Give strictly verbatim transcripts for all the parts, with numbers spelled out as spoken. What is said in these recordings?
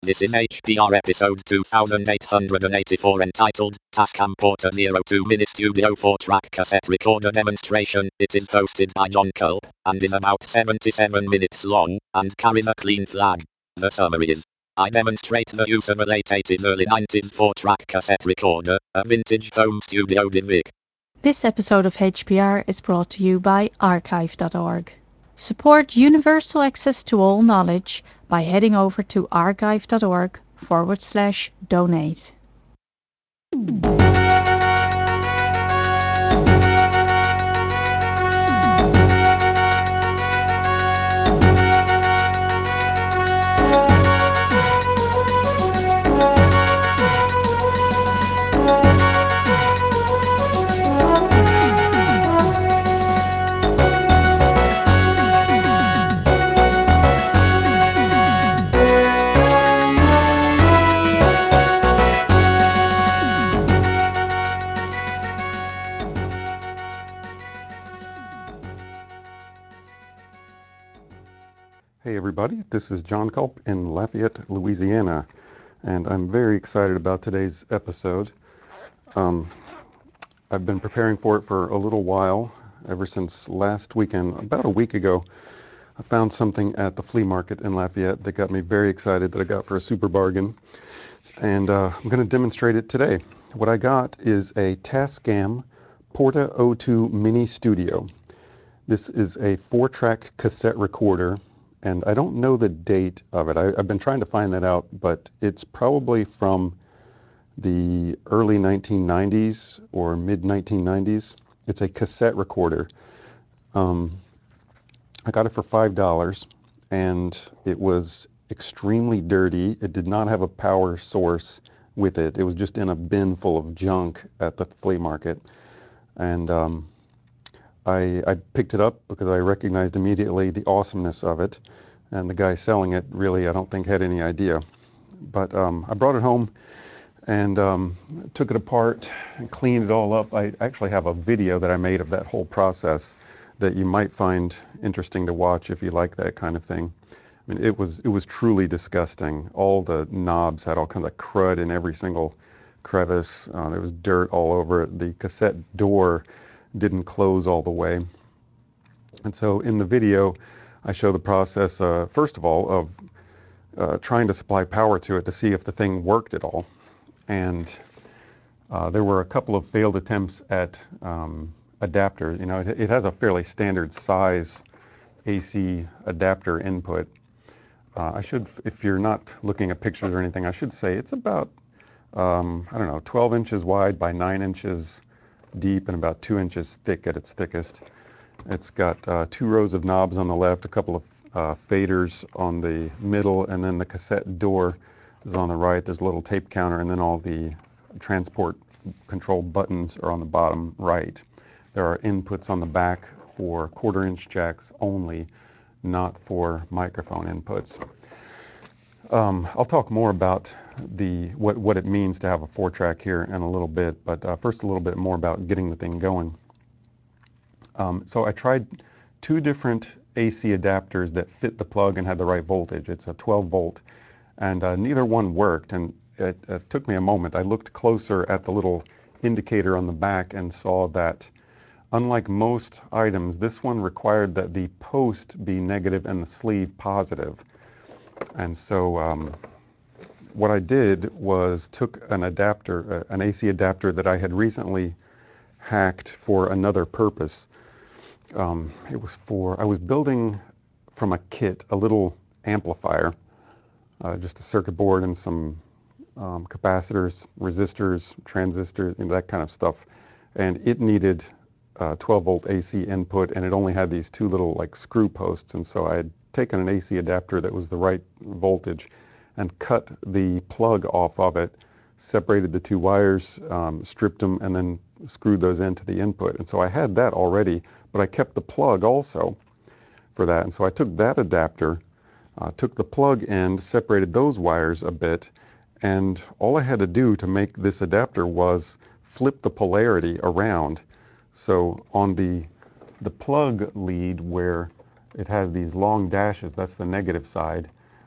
This is H P R episode two thousand eight hundred eighty-four entitled Tascam Porter zero two Mini Studio four track Cassette Recorder Demonstration. It is hosted by John Culp and is about seventy-seven minutes long and carries a clean flag. The summary is: I demonstrate the use of a late eighties early nineties four track cassette recorder, a vintage home studio D V C. This episode of H P R is brought to you by archive dot org. Support universal access to all knowledge by heading over to archive dot org forward slash donate. Hey everybody, this is John Culp in Lafayette, Louisiana, and I'm very excited about today's episode. Um, I've been preparing for it for a little while, ever since last weekend. About a week ago, I found something at the flea market in Lafayette that got me very excited, that I got for a super bargain, and uh, I'm going to demonstrate it today. What I got is a Tascam Porta zero two Mini Studio. This is a four-track cassette recorder, and I don't know the date of it. I, I've been trying to find that out, but it's probably from the early nineteen nineties or mid nineteen nineties. It's a cassette recorder. Um, I got it for five dollars, and it was extremely dirty. It did not have a power source with it. It was just in a bin full of junk at the flea market. And um, I, I picked it up because I recognized immediately the awesomeness of it, and the guy selling it really, I don't think, had any idea. But um, I brought it home and um, took it apart and cleaned it all up. I actually have a video that I made of that whole process that you might find interesting to watch if you like that kind of thing. I mean, it was it was truly disgusting. All the knobs had all kinds of crud in every single crevice. Uh, there was dirt all over it. The cassette door didn't close all the way. And so in the video, I show the process, uh, first of all, of uh, trying to supply power to it to see if the thing worked at all. And uh, there were a couple of failed attempts at um, adapter. You know, it, it has a fairly standard size A C adapter input. Uh, I should, if you're not looking at pictures or anything, I should say it's about, um, I don't know, twelve inches wide by nine inches deep and about two inches thick at its thickest. It's got uh, two rows of knobs on the left, a couple of uh, faders on the middle, and then the cassette door is on the right. There's a little tape counter, and then all the transport control buttons are on the bottom right. There are inputs on the back for quarter inch jacks only, not for microphone inputs. Um, I'll talk more about the what, what it means to have a four track here in a little bit, but uh, first a little bit more about getting the thing going. Um, so I tried two different A C adapters that fit the plug and had the right voltage. It's a twelve volt, and uh, neither one worked. And it, it took me a moment. I looked closer at the little indicator on the back and saw that, unlike most items, this one required that the post be negative and the sleeve positive. And so um, what I did was took an adapter, uh, an A C adapter that I had recently hacked for another purpose. Um, it was for, I was building from a kit a little amplifier, uh, just a circuit board and some um, capacitors, resistors, transistors, you know, that kind of stuff. And it needed uh, twelve volt A C input, and it only had these two little like screw posts. And so I had taken an A C adapter that was the right voltage and cut the plug off of it, separated the two wires, um, stripped them, and then screwed those into the input. And so I had that already, but I kept the plug also for that. And so I took that adapter, uh, took the plug end, separated those wires a bit, and all I had to do to make this adapter was flip the polarity around. So on the, the plug lead where it has these long dashes, that's the negative side,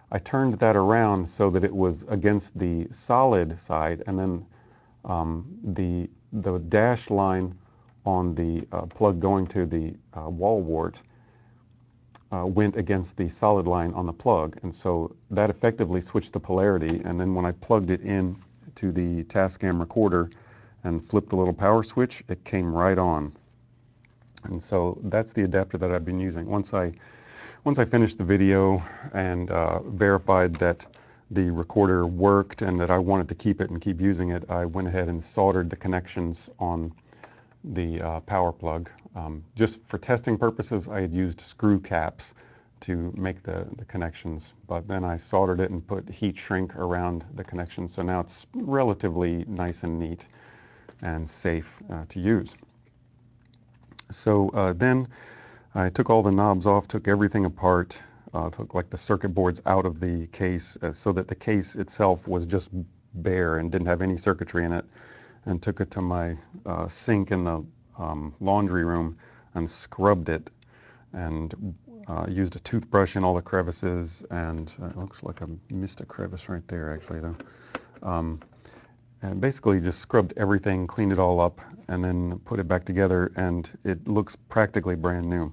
I turned that around so that it was against the solid side, and then um, the, the dash line on the uh, plug going to the uh, wall wart uh, went against the solid line on the plug. And so that effectively switched the polarity. And then when I plugged it in to the Tascam recorder and flipped the little power switch, it came right on. And so that's the adapter that I've been using. Once I, once I finished the video and uh, verified that the recorder worked and that I wanted to keep it and keep using it, I went ahead and soldered the connections on the uh, power plug. Um, just for testing purposes, I had used screw caps to make the, the connections, but then I soldered it and put heat shrink around the connections, so now it's relatively nice and neat and safe uh, to use. So uh, then I took all the knobs off, took everything apart, uh, took like the circuit boards out of the case uh, so that the case itself was just bare and didn't have any circuitry in it, and took it to my uh, sink in the um, laundry room and scrubbed it, and uh, used a toothbrush in all the crevices, and uh, it looks like I missed a crevice right there actually though. Um, and basically just scrubbed everything, cleaned it all up, and then put it back together, and it looks practically brand new.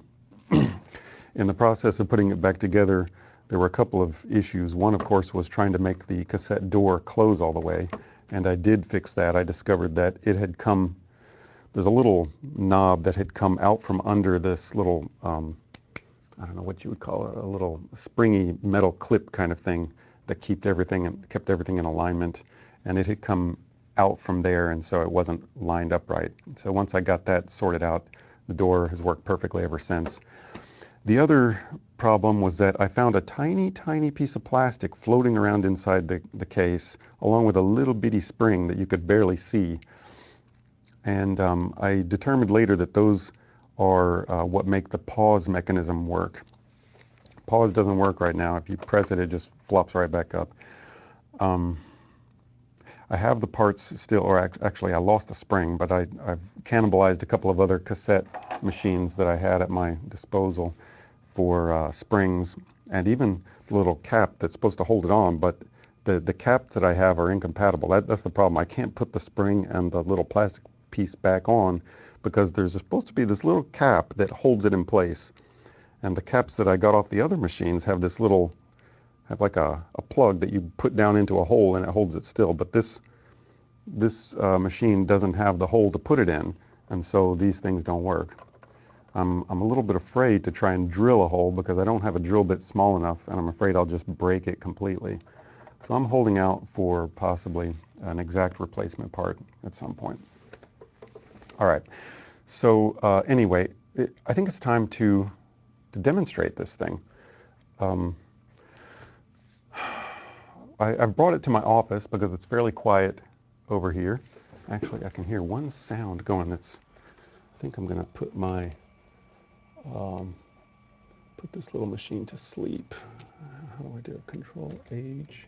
In the process of putting it back together, there were a couple of issues. One, of course, was trying to make the cassette door close all the way, and I did fix that. I discovered that it had come, there's a little knob that had come out from under this little, um, I don't know what you would call it, a little springy metal clip kind of thing that kept everything, kept everything in alignment, and it had come out from there, and so it wasn't lined up right. So once I got that sorted out, the door has worked perfectly ever since. The other problem was that I found a tiny, tiny piece of plastic floating around inside the, the case, along with a little bitty spring that you could barely see. And um, I determined later that those are uh, what make the pause mechanism work. Pause doesn't work right now. If you press it, it just flops right back up. Um, I have the parts still, or actually I lost the spring, but I, I've cannibalized a couple of other cassette machines that I had at my disposal for uh, springs, and even the little cap that's supposed to hold it on, but the, the caps that I have are incompatible. That, that's the problem. I can't put the spring and the little plastic piece back on because there's supposed to be this little cap that holds it in place. And the caps that I got off the other machines have this little, have like a, a plug that you put down into a hole and it holds it still. But this, this uh, machine doesn't have the hole to put it in, and so these things don't work. I'm, I'm a little bit afraid to try and drill a hole because I don't have a drill bit small enough, and I'm afraid I'll just break it completely. So I'm holding out for possibly an exact replacement part at some point. All right, so uh, anyway, it, I think it's time to, to demonstrate this thing. Um, I, I've brought it to my office because it's fairly quiet over here. Actually, I can hear one sound going. That's, I think I'm going to put my Um, put this little machine to sleep. How do I do it? Control H.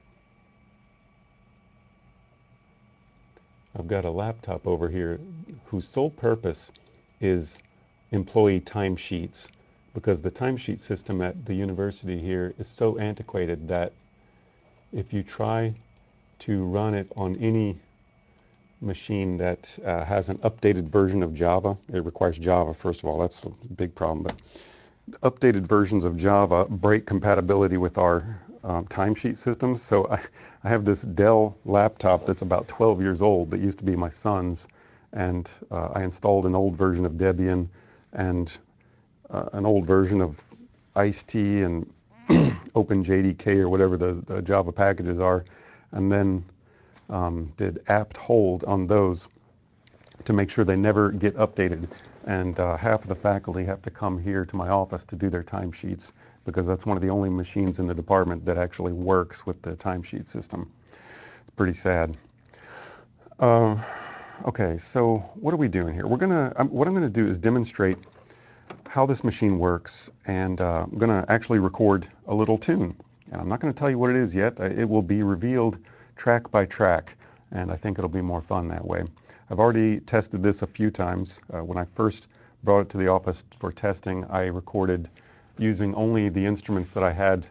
I've got a laptop over here whose sole purpose is employee timesheets, because the timesheet system at the university here is so antiquated that if you try to run it on any machine that uh, has an updated version of Java, it requires Java first of all, that's a big problem, but updated versions of Java break compatibility with our um, timesheet systems. So I, I have this Dell laptop that's about twelve years old that used to be my son's, and uh, I installed an old version of Debian and uh, an old version of ICE-T and OpenJDK or whatever the, the Java packages are, and then um, did apt hold on those to make sure they never get updated. And uh, half of the faculty have to come here to my office to do their timesheets because that's one of the only machines in the department that actually works with the timesheet system. It's pretty sad. Uh, okay, so what are we doing here? We're gonna, um, what I'm gonna do is demonstrate how this machine works, and uh, I'm gonna actually record a little tune. And I'm not gonna tell you what it is yet. It will be revealed track by track, and I think it'll be more fun that way. I've already tested this a few times. Uh, when I first brought it to the office for testing, I recorded using only the instruments that I had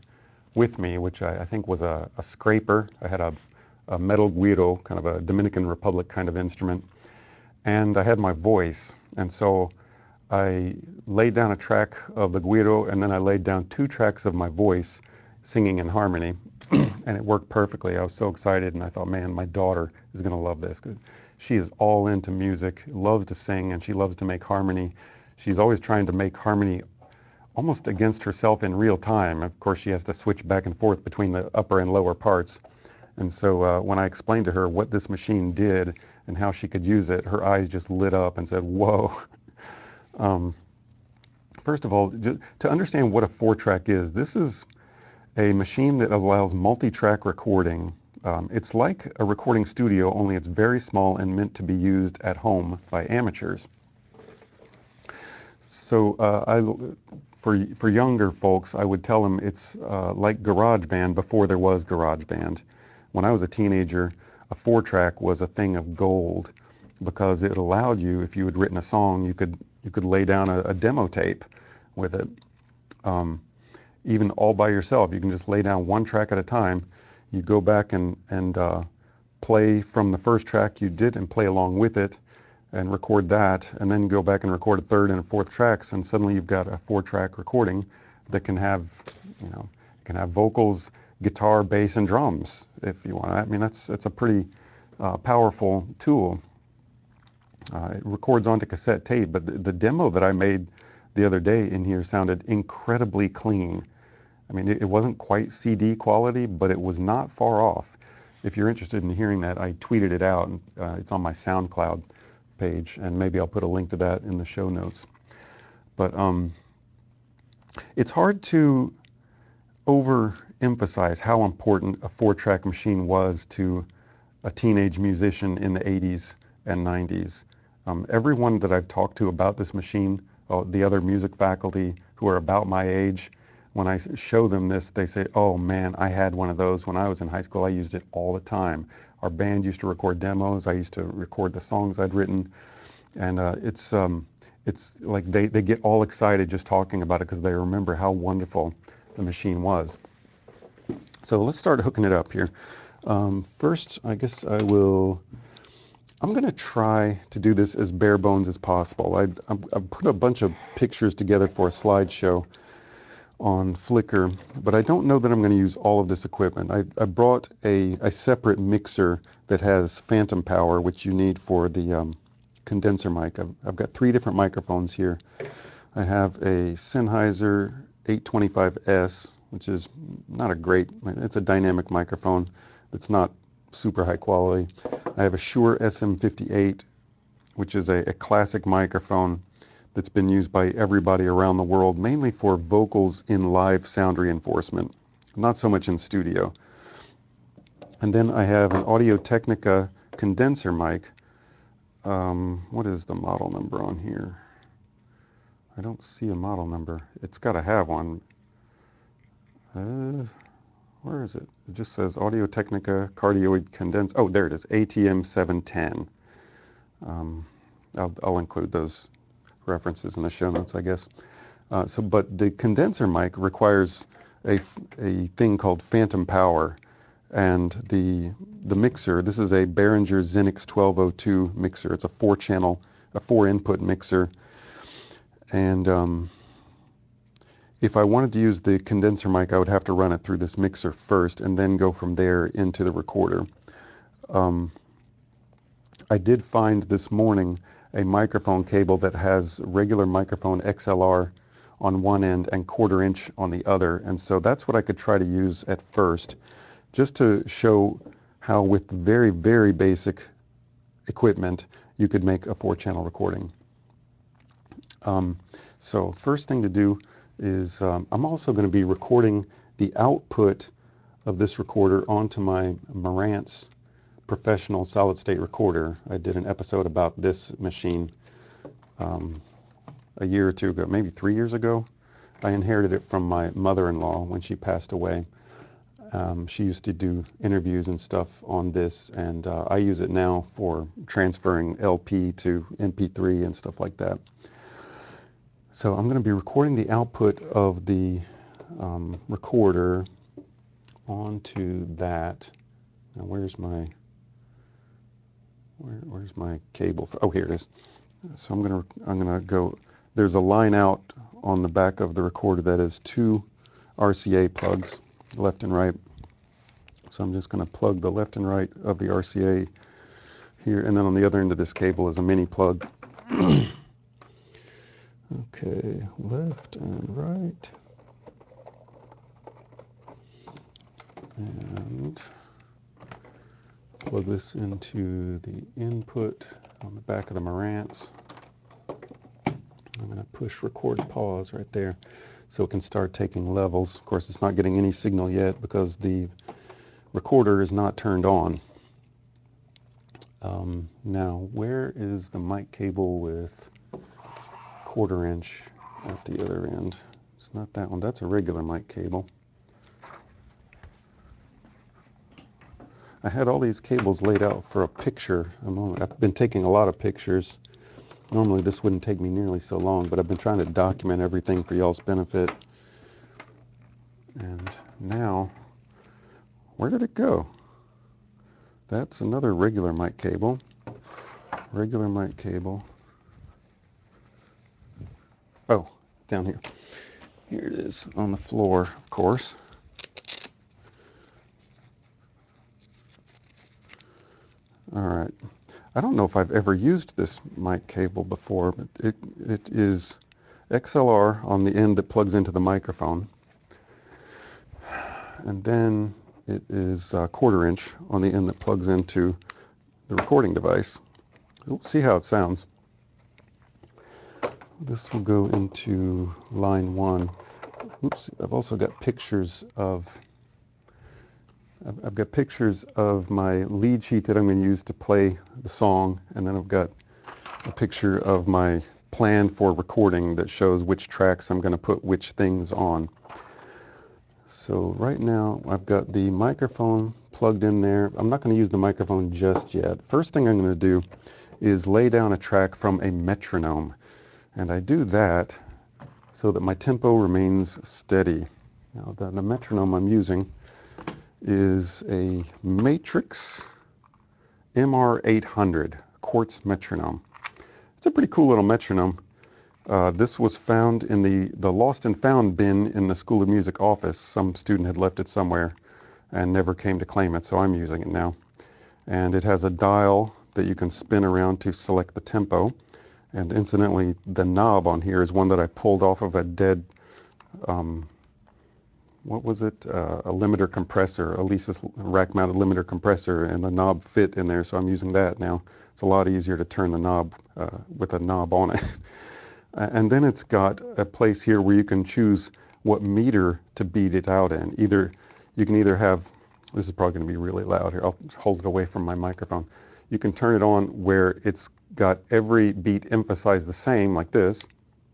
with me, which I, I think was a, a scraper. I had a, a metal guiro, kind of a Dominican Republic kind of instrument, and I had my voice. And so I laid down a track of the guiro, and then I laid down two tracks of my voice singing in harmony, and it worked perfectly. I was so excited, and I thought, man, my daughter is going to love this. She is all into music, loves to sing, and she loves to make harmony. She's always trying to make harmony almost against herself in real time. Of course, she has to switch back and forth between the upper and lower parts. And so uh, when I explained to her what this machine did and how she could use it, her eyes just lit up and said, whoa. um, first of all, to understand what a four-track is, this is a machine that allows multi-track recording. Um, it's like a recording studio, only it's very small and meant to be used at home by amateurs. So uh, I, for, for younger folks, I would tell them it's uh, like GarageBand before there was GarageBand. When I was a teenager, a four-track was a thing of gold because it allowed you, if you had written a song, you could, you could lay down a, a demo tape with it. Um, even all by yourself. You can just lay down one track at a time. You go back and, and uh, play from the first track you did and play along with it and record that, and then go back and record a third and a fourth tracks, and suddenly you've got a four-track recording that can have, you know, can have vocals, guitar, bass, and drums if you want. I mean, that's, that's a pretty uh, powerful tool. Uh, it records onto cassette tape, but the, the demo that I made the other day in here sounded incredibly clean. I mean, it, it wasn't quite C D quality, but it was not far off. If you're interested in hearing that, I tweeted it out. And, uh, it's on my SoundCloud page, and maybe I'll put a link to that in the show notes. But um, it's hard to overemphasize how important a four-track machine was to a teenage musician in the eighties and nineties. Um, everyone that I've talked to about this machine, oh, the other music faculty who are about my age, when I show them this, they say, oh man, I had one of those when I was in high school. I used it all the time. Our band used to record demos. I used to record the songs I'd written. And uh, it's, um, it's like they, they get all excited just talking about it because they remember how wonderful the machine was. So let's start hooking it up here. Um, first, I guess I will, I'm going to try to do this as bare bones as possible. I, I put a bunch of pictures together for a slideshow on Flickr, but I don't know that I'm going to use all of this equipment. I, I brought a, a separate mixer that has phantom power, which you need for the um, condenser mic. I've, I've got three different microphones here. I have a Sennheiser eight twenty-five S, which is not a great, it's a dynamic microphone that's not super high quality. I have a Shure S M fifty-eight, which is a, a classic microphone that's been used by everybody around the world, mainly for vocals in live sound reinforcement, not so much in studio. And then I have an Audio-Technica condenser mic. Um, what is the model number on here? I don't see a model number. It's got to have one. Uh, where is it? It just says Audio-Technica cardioid condenser. Oh, there it is, A T M seven ten. Um, I'll, I'll include those references in the show notes, I guess. Uh, so, but the condenser mic requires a, a thing called phantom power, and the the mixer. This is a Behringer Xenix twelve oh two mixer. It's a four-channel, a four-input mixer, and um, if I wanted to use the condenser mic, I would have to run it through this mixer first, and then go from there into the recorder. Um, I did find this morning a microphone cable that has regular microphone X L R on one end and quarter inch on the other, and so that's what I could try to use at first, just to show how with very, very basic equipment you could make a four-channel recording. Um, so first thing to do is um, I'm also going to be recording the output of this recorder onto my Marantz professional solid-state recorder. I did an episode about this machine um, a year or two ago, maybe three years ago. I inherited it from my mother-in-law when she passed away. Um, she used to do interviews and stuff on this, and uh, I use it now for transferring L P to M P three and stuff like that. So I'm going to be recording the output of the um, recorder onto that. Now where's my where, where's my cable? Oh, here it is. So I'm gonna I'm gonna go. There's a line out on the back of the recorder that is two R C A plugs, left and right. So I'm just gonna plug the left and right of the R C A here, and then on the other end of this cable is a mini plug. Okay, left and right. And plug this into the input on the back of the Marantz. I'm going to push record pause right there so it can start taking levels. Of course, it's not getting any signal yet because the recorder is not turned on. Um, now, where is the mic cable with quarter inch at the other end? It's not that one. That's a regular mic cable. I had all these cables laid out for a picture. I've been taking a lot of pictures. Normally this wouldn't take me nearly so long, but I've been trying to document everything for y'all's benefit. And now, where did it go? That's another regular mic cable. Regular mic cable. Oh, down here. Here it is on the floor, of course. All right. I don't know if I've ever used this mic cable before, but it, it is X L R on the end that plugs into the microphone. And then it is a quarter inch on the end that plugs into the recording device. We'll see how it sounds. This will go into line one. Oops, I've also got pictures of I've got pictures of my lead sheet that I'm going to use to play the song, and then I've got a picture of my plan for recording that shows which tracks I'm going to put which things on. So right now I've got the microphone plugged in there. I'm not going to use the microphone just yet. First thing I'm going to do is lay down a track from a metronome, and I do that so that my tempo remains steady. Now the, the metronome I'm using is a Matrix M R eight hundred quartz metronome. It's a pretty cool little metronome. Uh, this was found in the, the lost and found bin in the School of Music office. Some student had left it somewhere and never came to claim it, so I'm using it now. And it has a dial that you can spin around to select the tempo. And incidentally, the knob on here is one that I pulled off of a dead um, what was it, uh, a limiter compressor, a Alesis rack-mounted limiter compressor, and the knob fit in there, so I'm using that now. It's a lot easier to turn the knob uh, with a knob on it. And then it's got a place here where you can choose what meter to beat it out in. Either you can either have, this is probably going to be really loud here, I'll hold it away from my microphone. You can turn it on where it's got every beat emphasized the same, like this.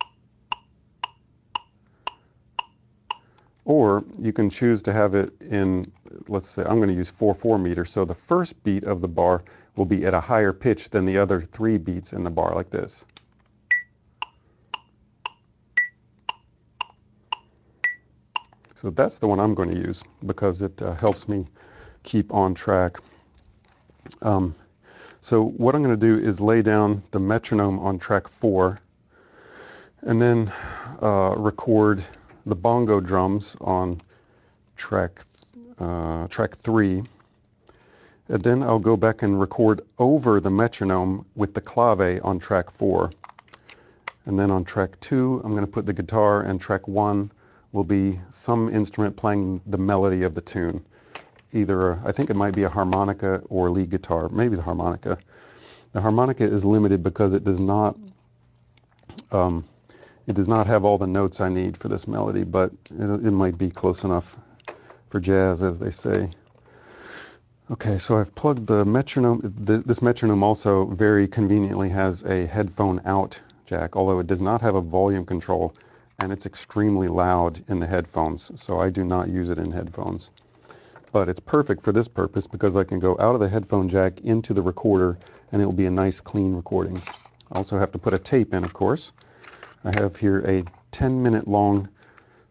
Or you can choose to have it in, let's say, I'm going to use four four meter, so the first beat of the bar will be at a higher pitch than the other three beats in the bar, like this. So that's the one I'm going to use because it uh, helps me keep on track. Um, so what I'm going to do is lay down the metronome on track four and then uh, record the bongo drums on track uh, track three, and then I'll go back and record over the metronome with the clave on track four. And then on track two, I'm going to put the guitar, and track one will be some instrument playing the melody of the tune. Either, I think it might be a harmonica or lead guitar, maybe the harmonica. The harmonica is limited because it does not um, it does not have all the notes I need for this melody, but it, it might be close enough for jazz, as they say. Okay, so I've plugged the metronome. This metronome also very conveniently has a headphone out jack, although it does not have a volume control, and it's extremely loud in the headphones, so I do not use it in headphones. But it's perfect for this purpose because I can go out of the headphone jack into the recorder, and it will be a nice clean recording. I also have to put a tape in, of course. I have here a ten minute long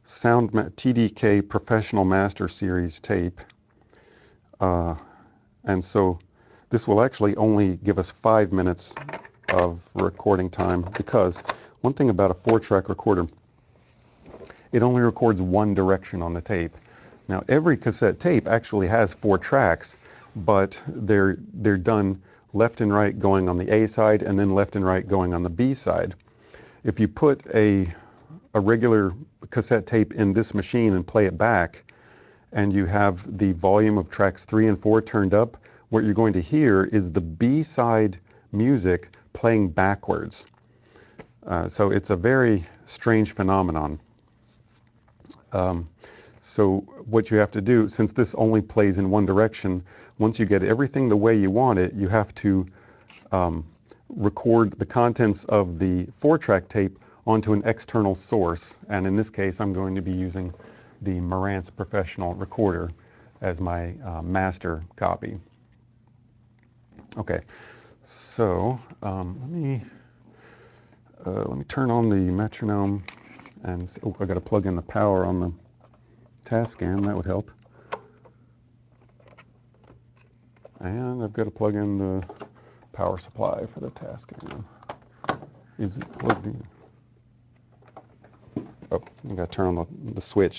Sound T D K Professional Master Series tape. Uh, and so this will actually only give us five minutes of recording time, because one thing about a four-track recorder, it only records one direction on the tape. Now, every cassette tape actually has four tracks, but they're, they're done left and right going on the A side, and then left and right going on the B side. If you put a, a regular cassette tape in this machine and play it back, and you have the volume of tracks three and four turned up, what you're going to hear is the B-side music playing backwards. Uh, so it's a very strange phenomenon. Um, so what you have to do, since this only plays in one direction, once you get everything the way you want it, you have to um, record the contents of the four-track tape onto an external source. And in this case, I'm going to be using the Marantz Professional Recorder as my uh, master copy. Okay, so um, let me uh, let me turn on the metronome, and oh, I got to plug in the power on the Tascam. That would help. And I've got to plug in the power supply for the Tascam. Is it plugged in? Oh, I got to turn on the, the switch.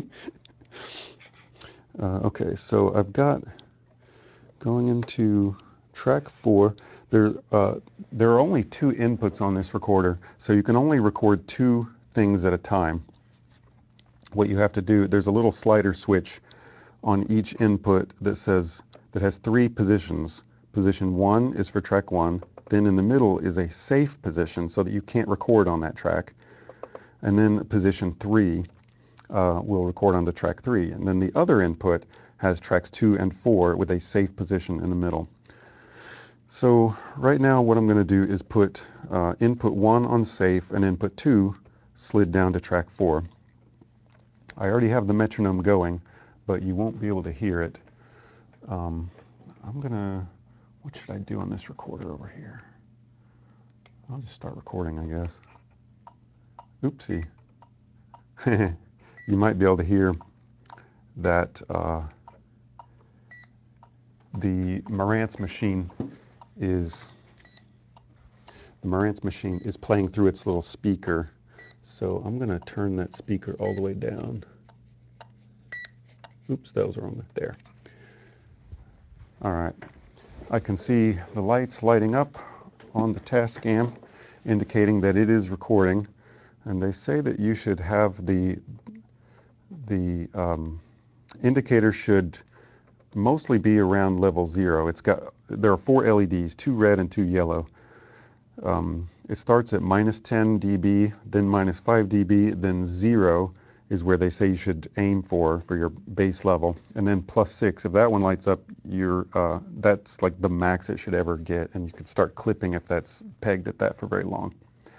uh, okay, so I've got going into track four. There, uh, there are only two inputs on this recorder, so you can only record two things at a time. What you have to do, there's a little slider switch on each input that says, that has three positions. Position one is for track one, then in the middle is a safe position so that you can't record on that track. And then position three uh, will record on the track three. And then the other input has tracks two and four with a safe position in the middle. So right now what I'm going to do is put uh, input one on safe and input two slid down to track four. I already have the metronome going, but you won't be able to hear it. Um, I'm going to, what should I do on this recorder over here? I'll just start recording, I guess. Oopsie. You might be able to hear that uh, the Marantz machine is the Marantz machine is playing through its little speaker. So I'm going to turn that speaker all the way down. Oops, that was wrong there. All right. I can see the lights lighting up on the Tascam, indicating that it is recording. And they say that you should have the the um, indicator should mostly be around level zero. It's got, there are four L E Ds, two red and two yellow. Um, it starts at minus ten D B, then minus five D B, then zero is where they say you should aim for, for your base level. And then plus six, if that one lights up, you're, uh, that's like the max it should ever get, and you could start clipping if that's pegged at that for very long.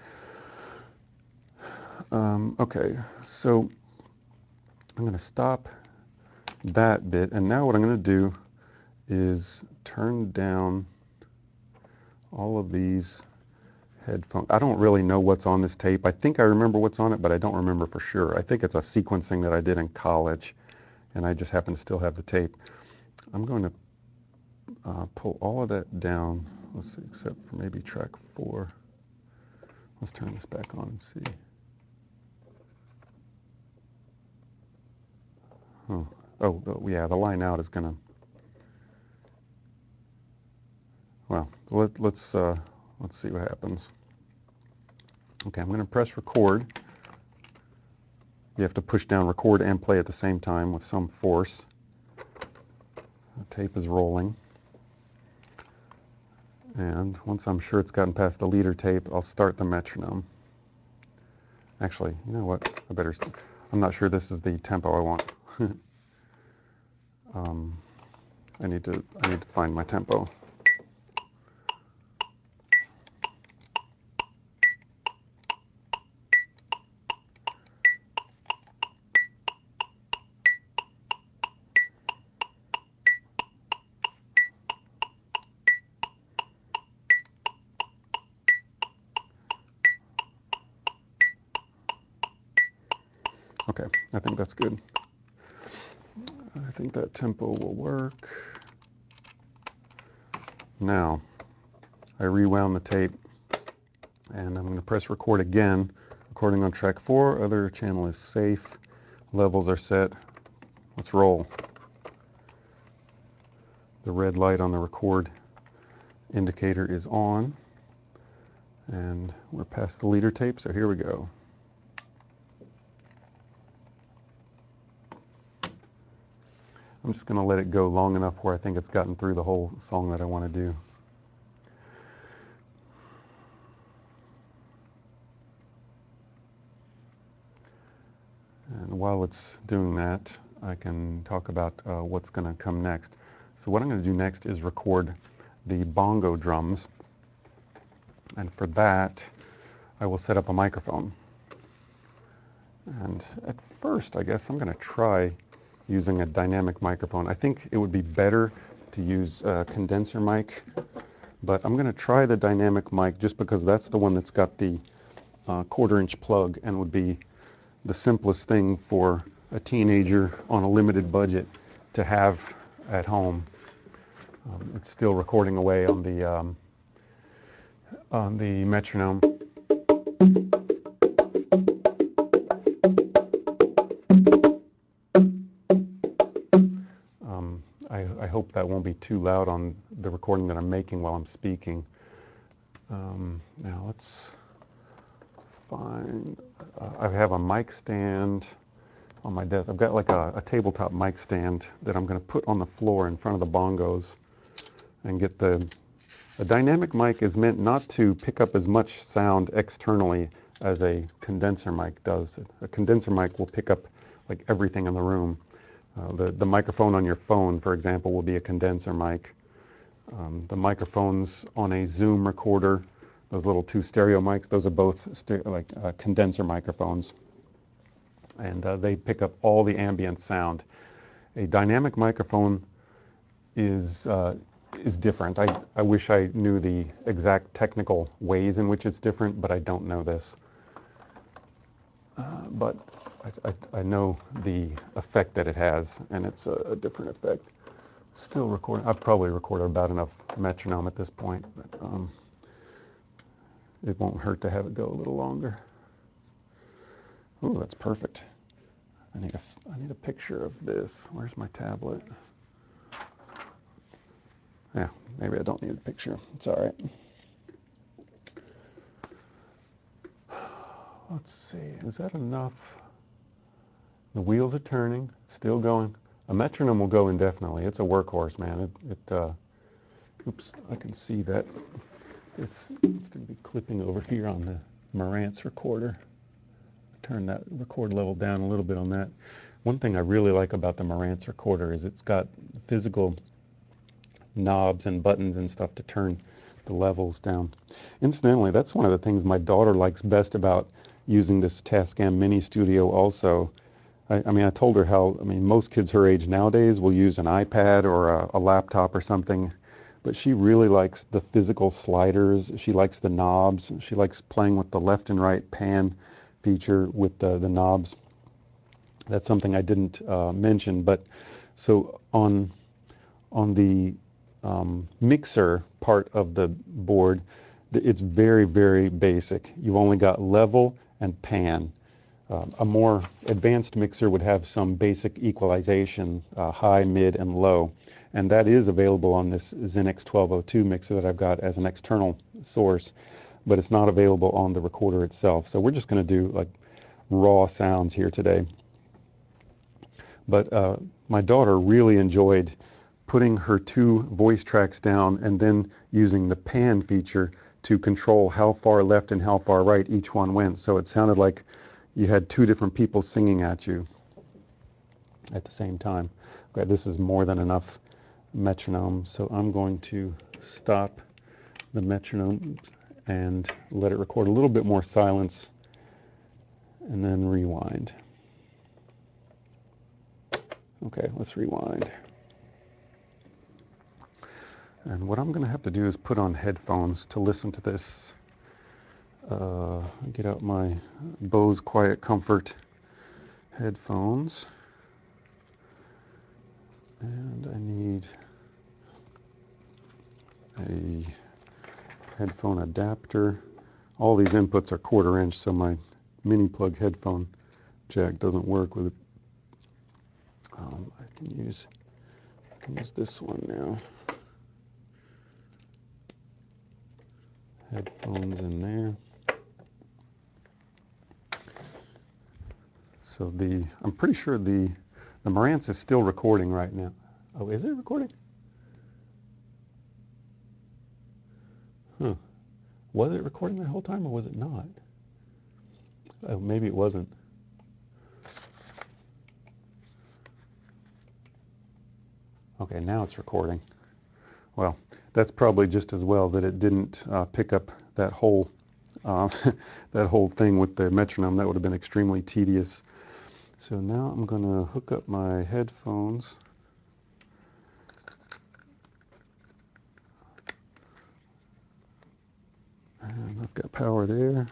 Um, okay, so I'm going to stop that bit, and now what I'm going to do is turn down all of these headphones. I don't really know what's on this tape. I think I remember what's on it, but I don't remember for sure. I think it's a sequencing that I did in college, and I just happen to still have the tape. I'm going to uh, pull all of that down, let's see, except for maybe track four. Let's turn this back on and see. Oh, oh yeah, the line out is going to, well, let, let's, uh, let's see what happens. Okay, I'm going to press record. You have to push down record and play at the same time with some force. The tape is rolling. And once I'm sure it's gotten past the leader tape, I'll start the metronome. Actually, you know what? I better, I'm not sure this is the tempo I want. um, I need to, I need to find my tempo. Okay, I think that's good. I think that tempo will work. Now, I rewound the tape, and I'm going to press record again. Recording on track four, other channel is safe. Levels are set. Let's roll. The red light on the record indicator is on, and we're past the leader tape, so here we go. I'm just going to let it go long enough where I think it's gotten through the whole song that I want to do. And while it's doing that, I can talk about uh, what's going to come next. So what I'm going to do next is record the bongo drums. And for that, I will set up a microphone. And at first, I guess I'm going to try using a dynamic microphone. I think it would be better to use a condenser mic, but I'm going to try the dynamic mic just because that's the one that's got the uh, quarter inch plug and would be the simplest thing for a teenager on a limited budget to have at home. Um, it's still recording away on the um, on the metronome. Um, I, I hope that won't be too loud on the recording that I'm making while I'm speaking. Um, now let's find, uh, I have a mic stand on my desk. I've got like a, a tabletop mic stand that I'm going to put on the floor in front of the bongos and get the, a dynamic mic is meant not to pick up as much sound externally as a condenser mic does. A condenser mic will pick up like everything in the room. Uh, the, the microphone on your phone, for example, will be a condenser mic. Um, the microphones on a Zoom recorder, those little two stereo mics, those are both like uh, condenser microphones. And uh, they pick up all the ambient sound. A dynamic microphone is, uh, is different. I, I wish I knew the exact technical ways in which it's different, but I don't know this. Uh, but I, I, I know the effect that it has, and it's a, a different effect. Still recording. I've probably recorded about enough metronome at this point, but um, it won't hurt to have it go a little longer. Oh, that's perfect. I need a, I need a picture of this. Where's my tablet? Yeah, maybe I don't need a picture. It's all right. Let's see. Is that enough? The wheels are turning. Still going. A metronome will go indefinitely. It's a workhorse, man. It, it uh, oops, I can see that. It's, it's going to be clipping over here on the Marantz recorder. Turn that record level down a little bit on that. One thing I really like about the Marantz recorder is it's got physical knobs and buttons and stuff to turn the levels down. Incidentally, that's one of the things my daughter likes best about using this Tascam Mini Studio also. I, I mean, I told her how, I mean, most kids her age nowadays will use an iPad or a, a laptop or something, but she really likes the physical sliders. She likes the knobs. She likes playing with the left and right pan feature with the, the knobs. That's something I didn't uh, mention, but so on, on the um, mixer part of the board, it's very, very basic. You've only got level and pan. Uh, a more advanced mixer would have some basic equalization, uh, high, mid, and low. And that is available on this Zenix twelve oh two mixer that I've got as an external source, but it's not available on the recorder itself. So we're just going to do like raw sounds here today. But uh, my daughter really enjoyed putting her two voice tracks down and then using the pan feature to control how far left and how far right each one went. So it sounded like you had two different people singing at you at the same time. Okay, this is more than enough metronome, so I'm going to stop the metronome and let it record a little bit more silence and then rewind. Okay, let's rewind. And what I'm going to have to do is put on headphones to listen to this. Uh, get out my Bose Quiet Comfort headphones. And I need a headphone adapter. All these inputs are quarter inch, so my mini plug headphone jack doesn't work with it. Um, I can use I can use this one now. Headphones in there. So the I'm pretty sure the the Marantz is still recording right now. Oh, is it recording? Huh. Was it recording the whole time or was it not? Oh, maybe it wasn't. Okay, now it's recording. Well, that's probably just as well that it didn't uh, pick up that whole uh, that whole thing with the metronome. That would have been extremely tedious. So now I'm going to hook up my headphones. And I've got power there.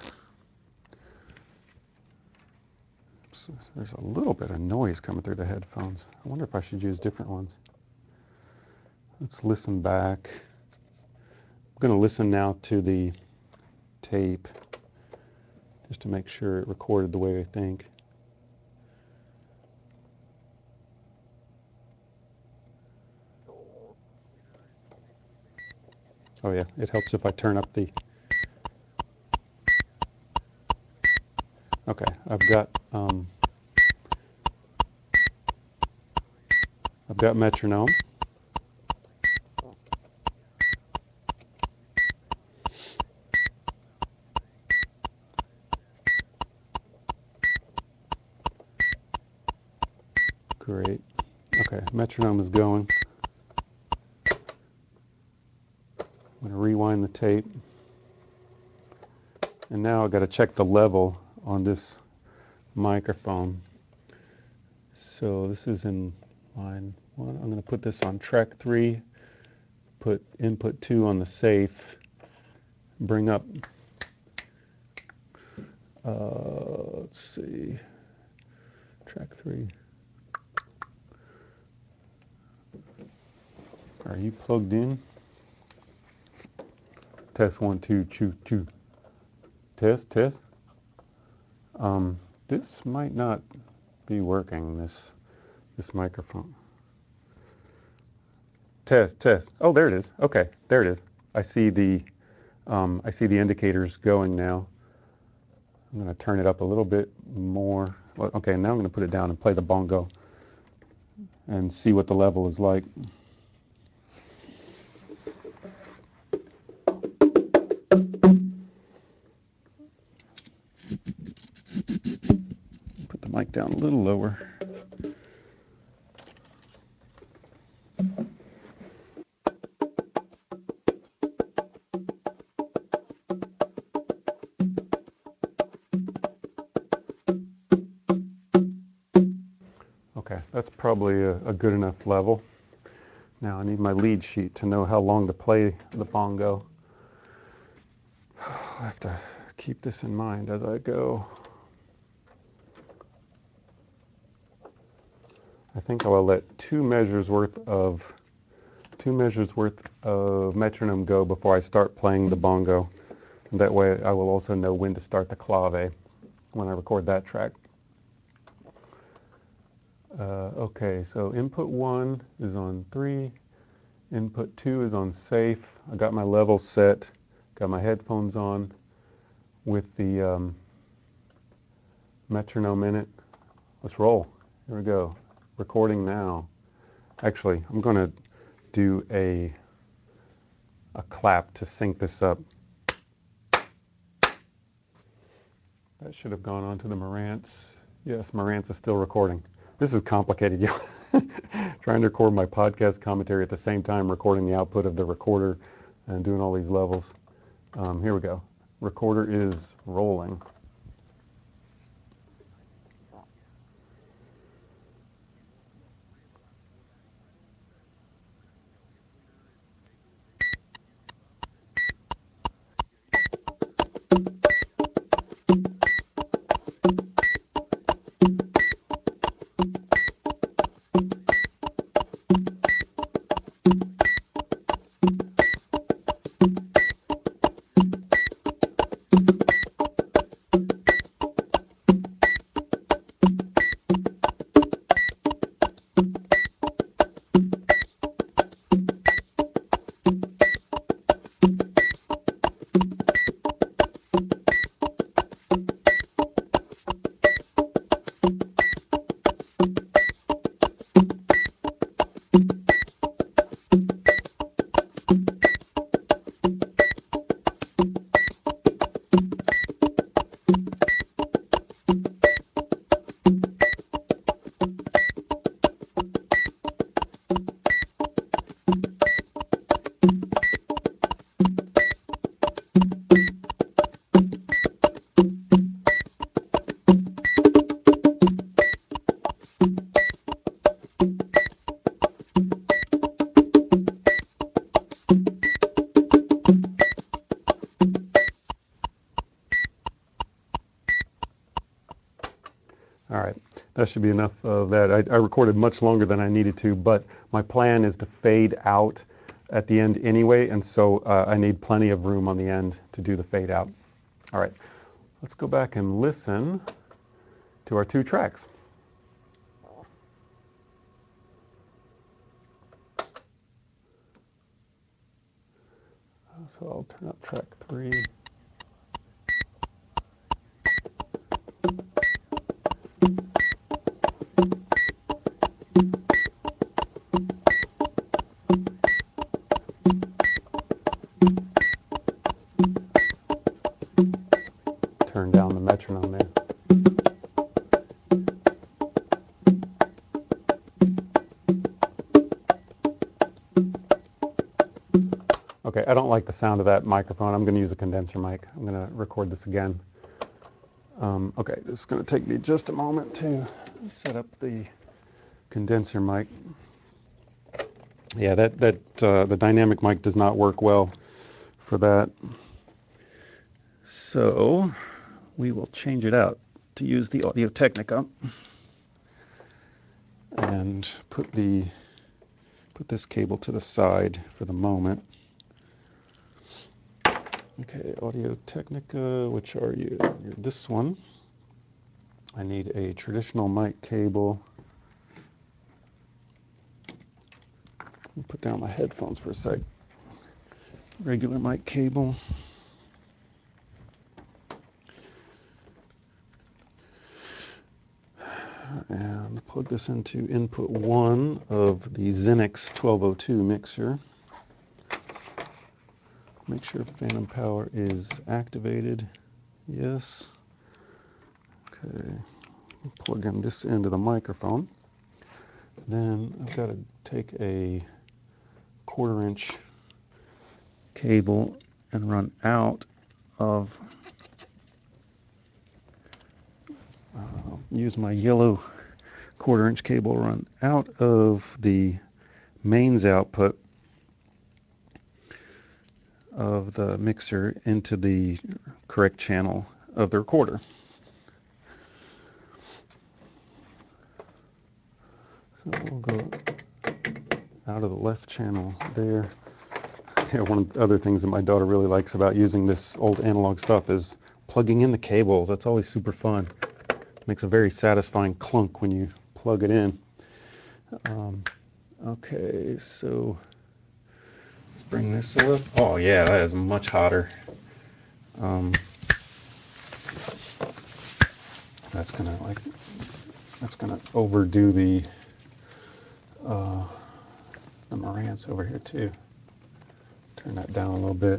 Oops, there's a little bit of noise coming through the headphones. I wonder if I should use different ones. Let's listen back. I'm going to listen now to the tape just to make sure it recorded the way I think. Oh yeah, it helps if I turn up the... Okay, I've got um, I've got metronome. Great. Okay, metronome is going. I'm going to rewind the tape. And now I've got to check the level on this microphone. So this is in line one. I'm going to put this on track three, put input two on the safe, bring up, uh, let's see, track three. Are you plugged in? Test one, two, two, two. Test, test. Um, this might not be working, this, this microphone. Test, test. Oh, there it is. Okay, there it is. I see the, um, I see the indicators going now. I'm going to turn it up a little bit more. Well, okay, now I'm going to put it down and play the bongo and see what the level is like. Put the mic down a little lower. Okay, that's probably a, a good enough level. Now I need my lead sheet to know how long to play the bongo. I have to keep this in mind as I go. I think I will let two measures worth of two measures worth of metronome go before I start playing the bongo. And that way I will also know when to start the clave when I record that track. Uh, okay, so input one is on three, input two is on safe. I got my level set, got my headphones on with the um, metronome in it. Let's roll. Here we go. Recording now. Actually, I'm going to do a, a clap to sync this up. That should have gone on to the Marantz. Yes, Marantz is still recording. This is complicated, you trying to record my podcast commentary at the same time recording the output of the recorder and doing all these levels. Um, here we go. Recorder is rolling. that should be enough of that. I, I recorded much longer than I needed to, but my plan is to fade out at the end anyway, and so uh, I need plenty of room on the end to do the fade out. All right, let's go back and listen to our two tracks. So I'll turn up track three. Turn down the metronome there. Okay, I don't like the sound of that microphone. I'm going to use a condenser mic. I'm going to record this again. Um, okay, this is going to take me just a moment to set up the condenser mic. Yeah, that, that uh, the dynamic mic does not work well for that. So we will change it out to use the Audio Technica and put the put this cable to the side for the moment. Okay, Audio Technica, which are you? You're this one. I need a traditional mic cable. Put down my headphones for a sec. Regular mic cable. And plug this into input one of the Xenix twelve oh two mixer. Make sure phantom power is activated. Yes. Okay. Plug in this end of the microphone. Then I've got to take a quarter inch cable and run out of, uh, use my yellow quarter inch cable, run out of the mains output of the mixer into the correct channel of the recorder. So we'll go out of the left channel there. Yeah, one of the other things that my daughter really likes about using this old analog stuff is plugging in the cables. That's always super fun. Makes a very satisfying clunk when you plug it in. Um, okay, so let's bring this up. Oh yeah, that is much hotter. Um, that's gonna like that's gonna overdo the uh, the Marantz over here too. Turn that down a little bit.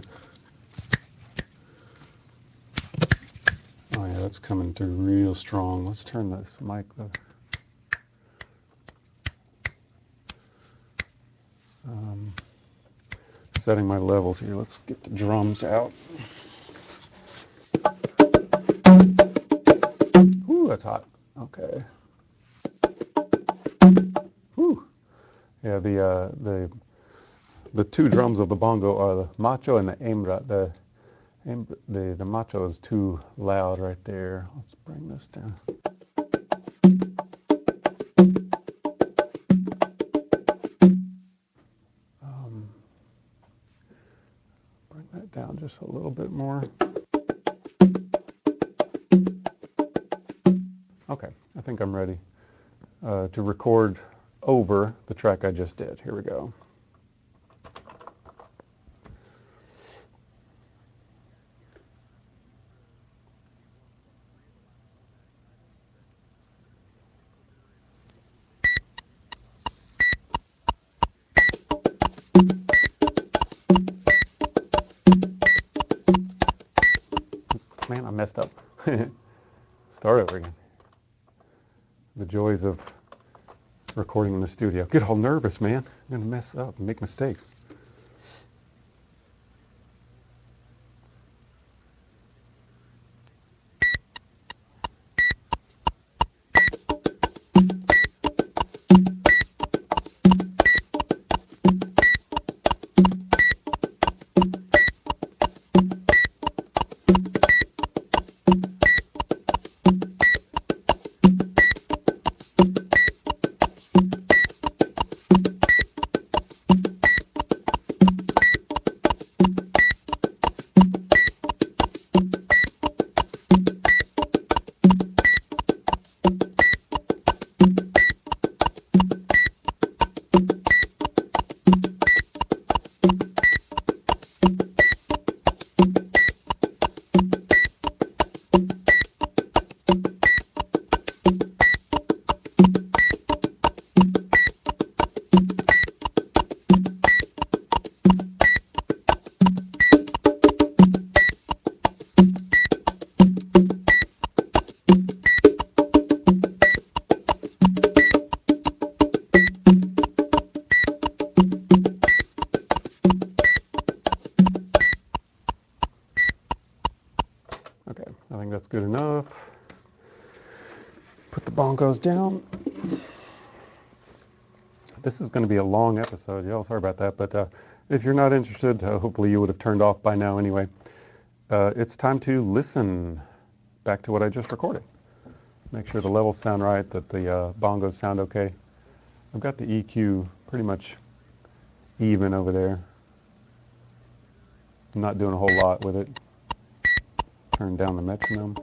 Oh yeah, that's coming through real strong. Let's turn this mic though. Um, setting my levels here. Let's get the drums out. Ooh, that's hot. Okay. Ooh. Yeah, the uh, the the two drums of the bongo are the macho and the hembra. The the the macho is too loud right there. Let's bring this down. Um, bring that down just a little bit more. Okay, I think I'm ready uh, to record over the track I just did. Here we go. Man, I messed up. Start over again. The joys of recording in the studio. Get all nervous, man. I'm gonna mess up and make mistakes. that's good enough. Put the bongos down. This is going to be a long episode, y'all. Sorry about that, but uh, if you're not interested, uh, hopefully you would have turned off by now anyway. Uh, it's time to listen back to what I just recorded. Make sure the levels sound right, that the uh, bongos sound okay. I've got the E Q pretty much even over there. I'm not doing a whole lot with it. Turn down the metronome.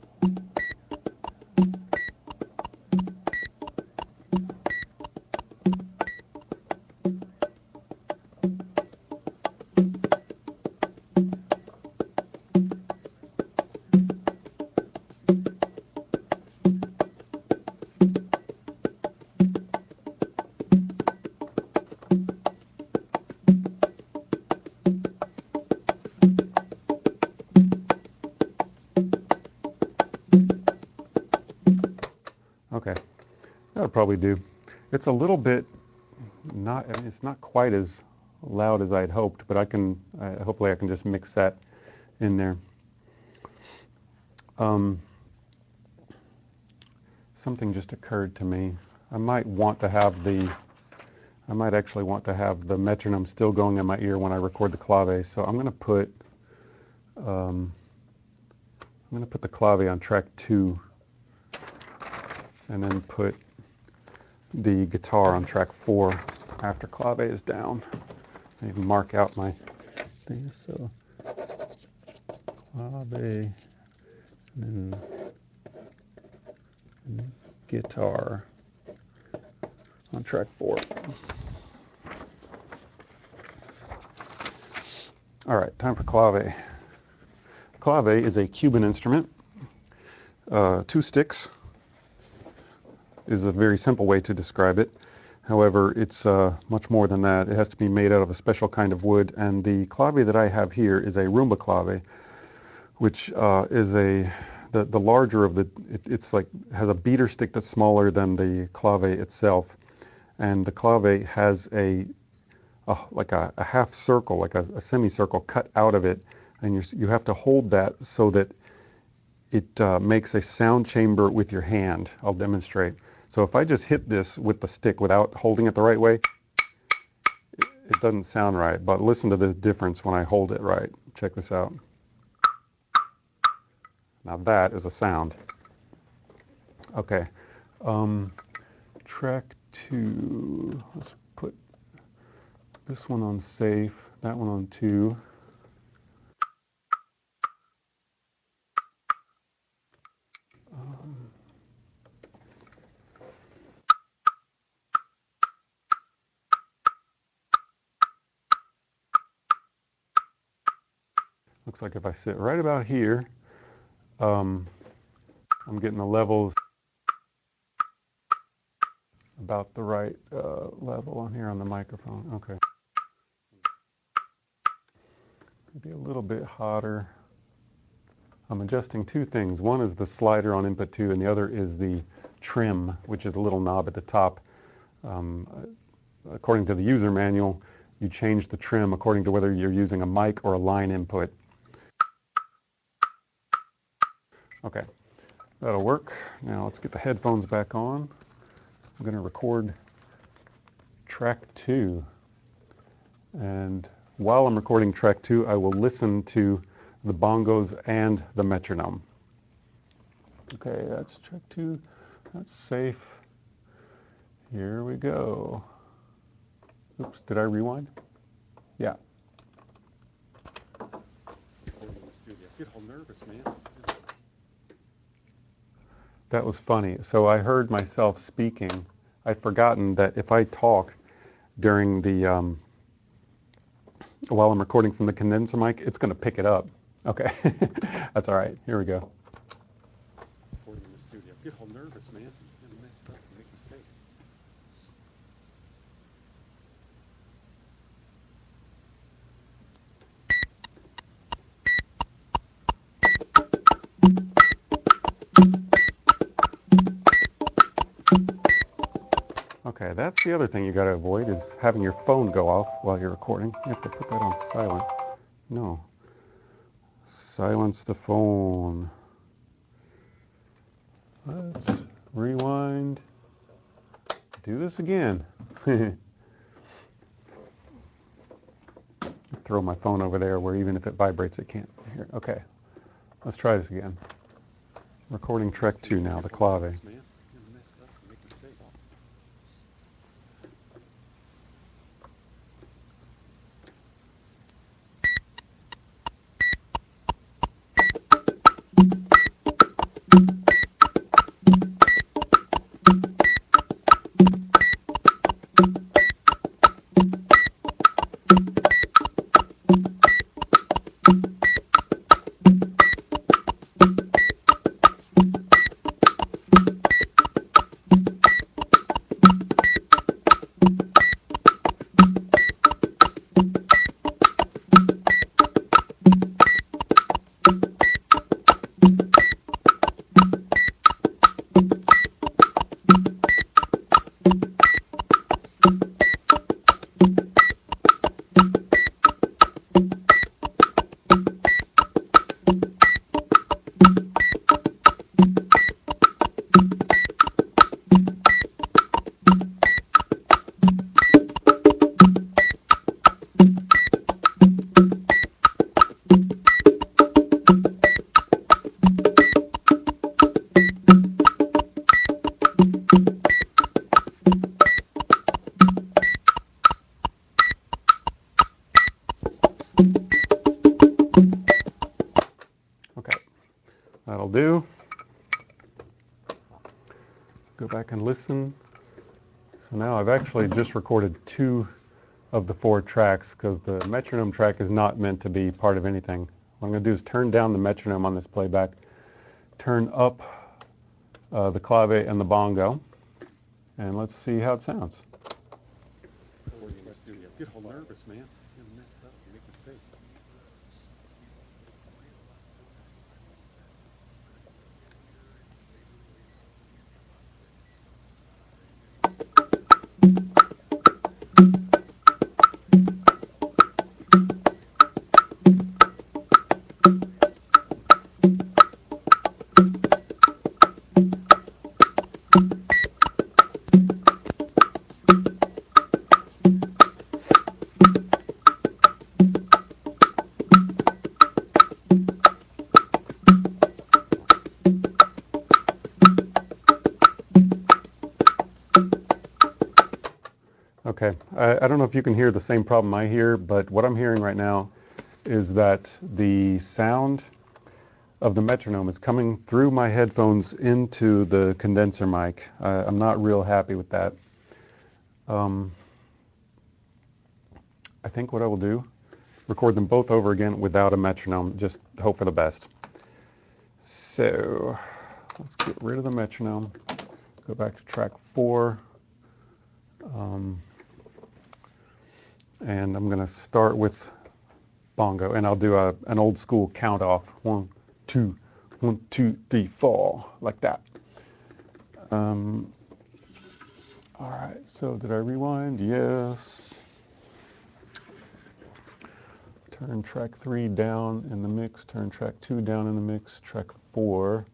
Okay, that'll probably do. It's a little bit not, I mean, it's not quite as loud as I'd hoped, but I can, uh, hopefully I can just mix that in there. Um, something just occurred to me. I might want to have the, I might actually want to have the metronome still going in my ear when I record the clave. So I'm going to put, um, I'm going to put the clave on track two, and then put the guitar on track four after clave is down. I even mark out my thing. So clave, and then and guitar on track four. All right, time for clave. Clave is a Cuban instrument. Uh, two sticks is a very simple way to describe it. However, it's uh, much more than that. It has to be made out of a special kind of wood, and the clave that I have here is a rumba clave, which uh, is a the, the larger of the, it, it's like, has a beater stick that's smaller than the clave itself, and the clave has a, a like a, a half circle, like a, a semicircle cut out of it, and you you have to hold that so that it uh, makes a sound chamber with your hand. I'll demonstrate. So if I just hit this with the stick without holding it the right way, it, it doesn't sound right. But listen to the difference when I hold it right. Check this out. Now that is a sound. Okay. Um, track two. Let's put this one on safe, that one on two. Um, looks like if I sit right about here, um, I'm getting the levels about the right uh, level on here on the microphone. Okay. Be a little bit hotter. I'm adjusting two things. One is the slider on input two, and the other is the trim, which is a little knob at the top. Um, according to the user manual, you change the trim according to whether you're using a mic or a line input. Okay, that'll work. Now let's get the headphones back on. I'm going to record track two. And while I'm recording track two, I will listen to the bongos and the metronome. Okay, that's track two. That's safe. Here we go. Oops, did I rewind? Yeah. Recording in the studio. Get all nervous, man. That was funny. So I heard myself speaking. I'd forgotten that if I talk during the, um, while I'm recording from the condenser mic, it's going to pick it up. Okay, that's all right. Here we go. Recording in the studio. Get all nervous, man. You're going to mess it up and make mistakes. Okay, that's the other thing you got to avoid, is having your phone go off while you're recording. You have to put that on silent. No. Silence the phone. Let's rewind. Do this again. Throw my phone over there where even if it vibrates, it can't hear. Okay, let's try this again. Recording track two now, the clave. Okay, that'll do. Go back and listen. So now I've actually just recorded two of the four tracks because the metronome track is not meant to be part of anything. What I'm going to do is turn down the metronome on this playback, turn up uh, the clave and the bongo, and let's see how it sounds. Get all nervous, man. You're gonna mess up and make mistakes. Okay, I, I don't know if you can hear the same problem I hear, but what I'm hearing right now is that the sound of the metronome is coming through my headphones into the condenser mic. Uh, I'm not real happy with that. Um, I think what I will do, record them both over again without a metronome, just hope for the best. So let's get rid of the metronome, go back to track four, um, and I'm going to start with bongo, and I'll do a, an old school count off. One, two, one, two, three, four, like that. Um, all right, so did I rewind? Yes. Turn track three down in the mix, turn track two down in the mix, track four.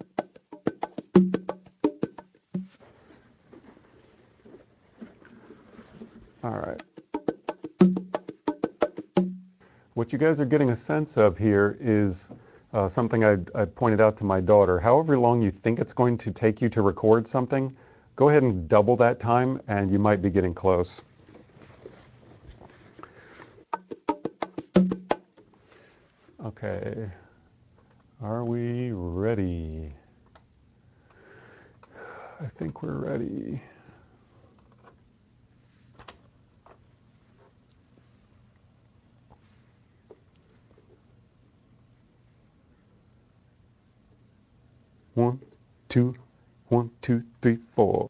All right. What you guys are getting a sense of here is uh, something I, I pointed out to my daughter. However long you think it's going to take you to record something, go ahead and double that time and you might be getting close. Okay, are we ready? I think we're ready. One, two, one, two, three, four.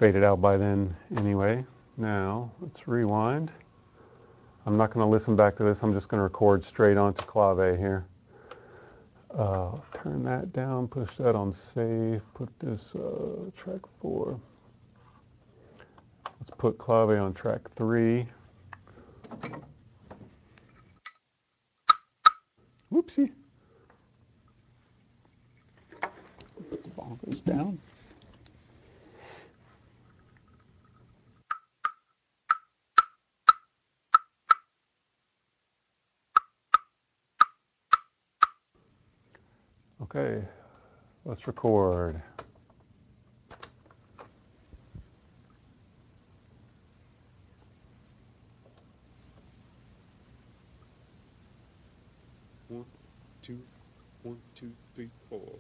faded out by then anyway. Now, let's rewind. I'm not going to listen back to this. I'm just going to record straight onto clave here. Uh, turn that down, push that on save, put this uh, track four. Let's put clave on track three. Whoopsie. Bongos down. Okay, let's record. One, two, one, two, three, four.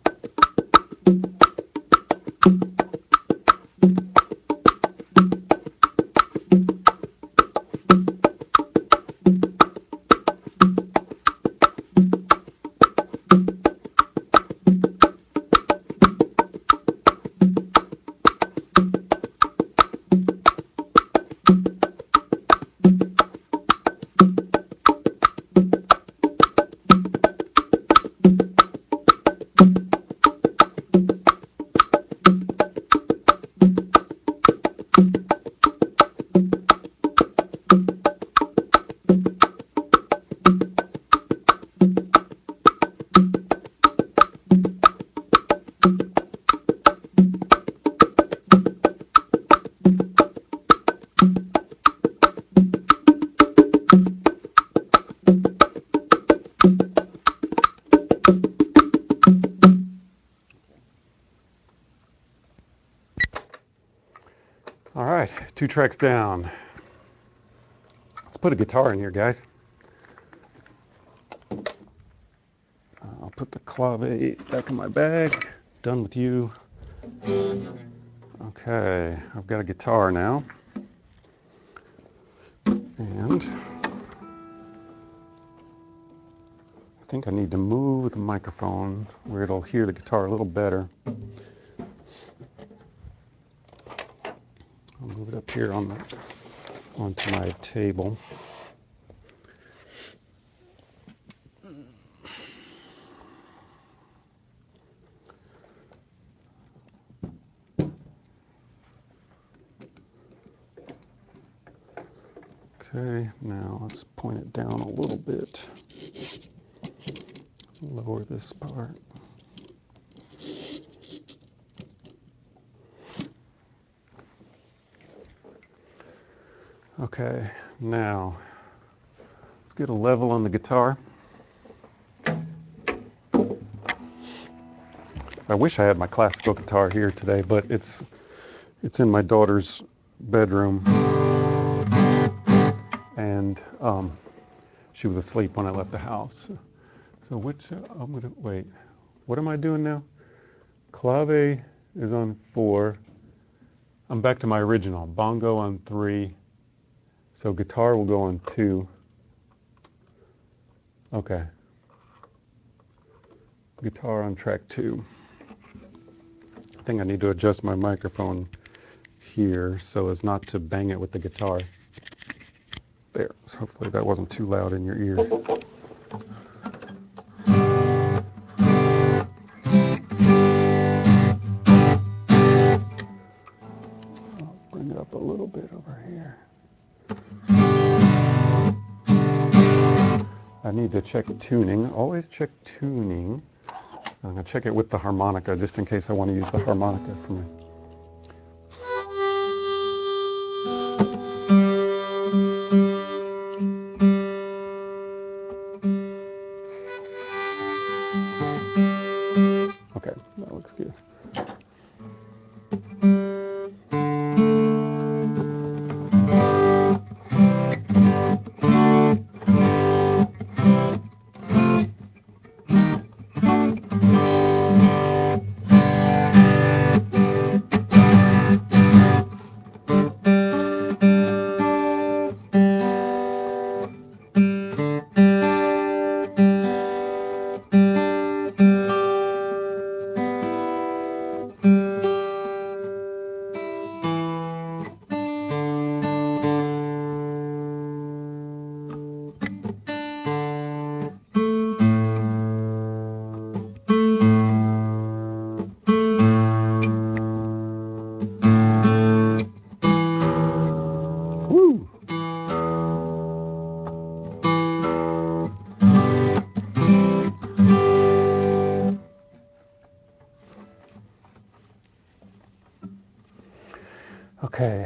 All right, two tracks down. Let's put a guitar in here, guys. I'll put the clave back in my bag. Done with you. Okay, I've got a guitar now. And I think I need to move the microphone where it'll hear the guitar a little better. I'll move it up here on the, onto my table. Okay, now let's point it down a little bit. Lower this part. Okay, now let's get a level on the guitar. I wish I had my classical guitar here today, but it's it's in my daughter's bedroom, and um, she was asleep when I left the house. So which uh, I'm gonna wait. What am I doing now? Clave is on four. I'm back to my original. Bongo on three. So guitar will go on two. Okay. Guitar on track two. I think I need to adjust my microphone here so as not to bang it with the guitar. There. So hopefully that wasn't too loud in your ear. I'll bring it up a little bit over here. I need to check tuning. Always check tuning. I'm going to check it with the harmonica just in case I want to use the harmonica for my... Okay, that looks good.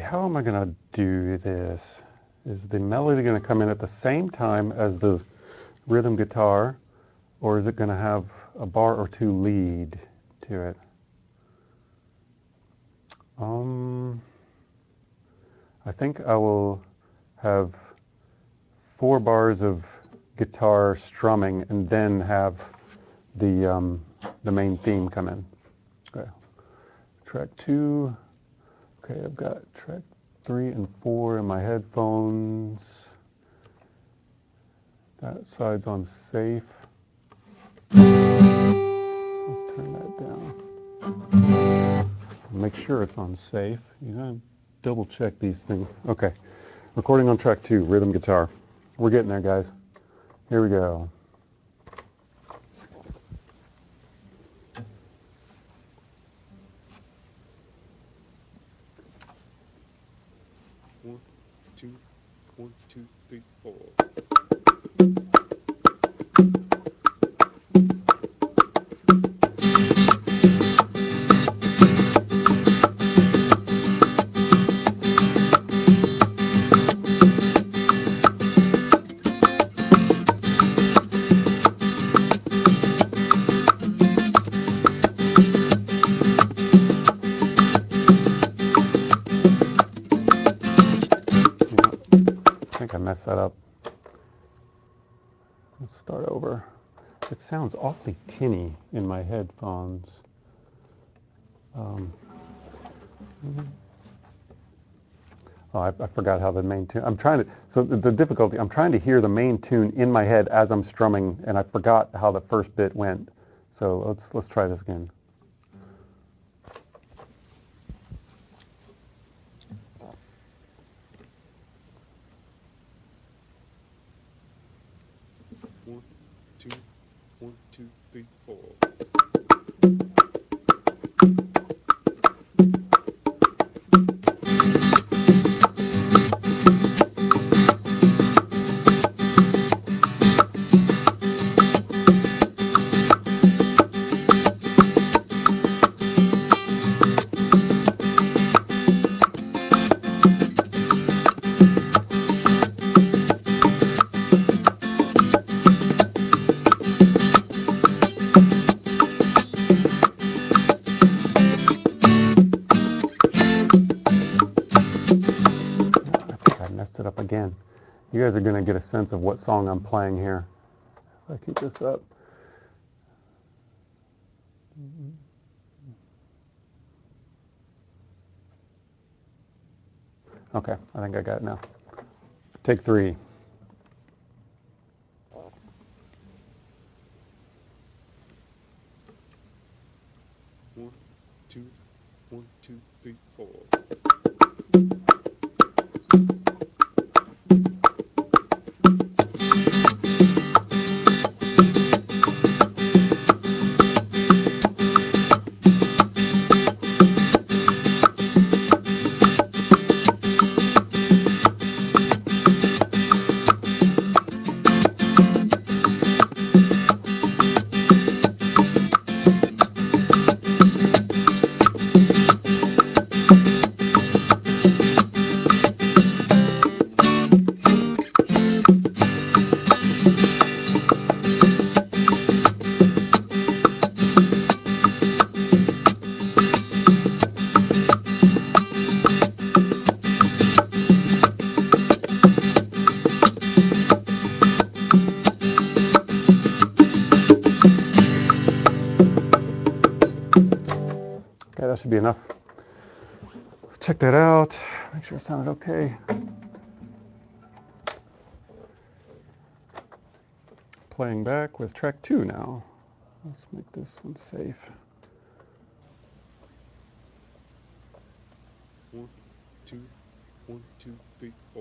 how am I going to do this? Is the melody going to come in at the same time as the rhythm guitar, or is it going to have a bar or two lead to it? Um, I think I will have four bars of guitar strumming and then have the um, the main theme come in. Okay, track two. Okay, I've got track three and four in my headphones. That side's on safe. Let's turn that down. Make sure it's on safe. You gotta double check these things. Okay, recording on track two, rhythm guitar. We're getting there, guys. Here we go. One, two, one, two, three, four. I think I messed that up. Let's start over. It sounds awfully tinny in my headphones. Um, oh, I, I forgot how the main tune. I'm trying to. So the, the difficulty. I'm trying to hear the main tune in my head as I'm strumming, and I forgot how the first bit went. So let's let's try this again. One, two, one, two, three, four. I messed it up again. You guys are going to get a sense of what song I'm playing here. If I keep this up. Okay, I think I got it now. Take three. One, two, one, two, three, four. Okay, that should be enough. Check that out. Make sure it sounded okay. Playing back with track two now. Let's make this one safe. One, two, one, two, three, four.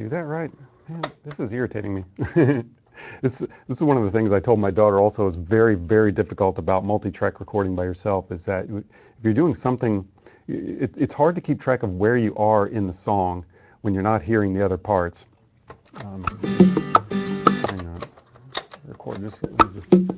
do that right? Man, this is irritating me. this, this is one of the things I told my daughter also is very, very difficult about multi-track recording by yourself is that if you're doing something, it, it's hard to keep track of where you are in the song when you're not hearing the other parts. Um, hang on. Record this. Let me just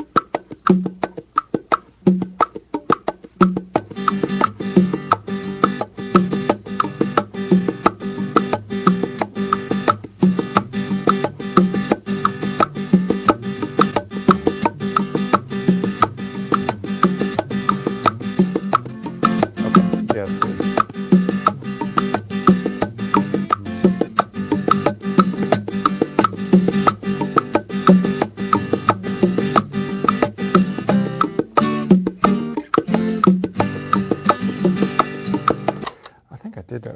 Yeah, it's good. I think I did that.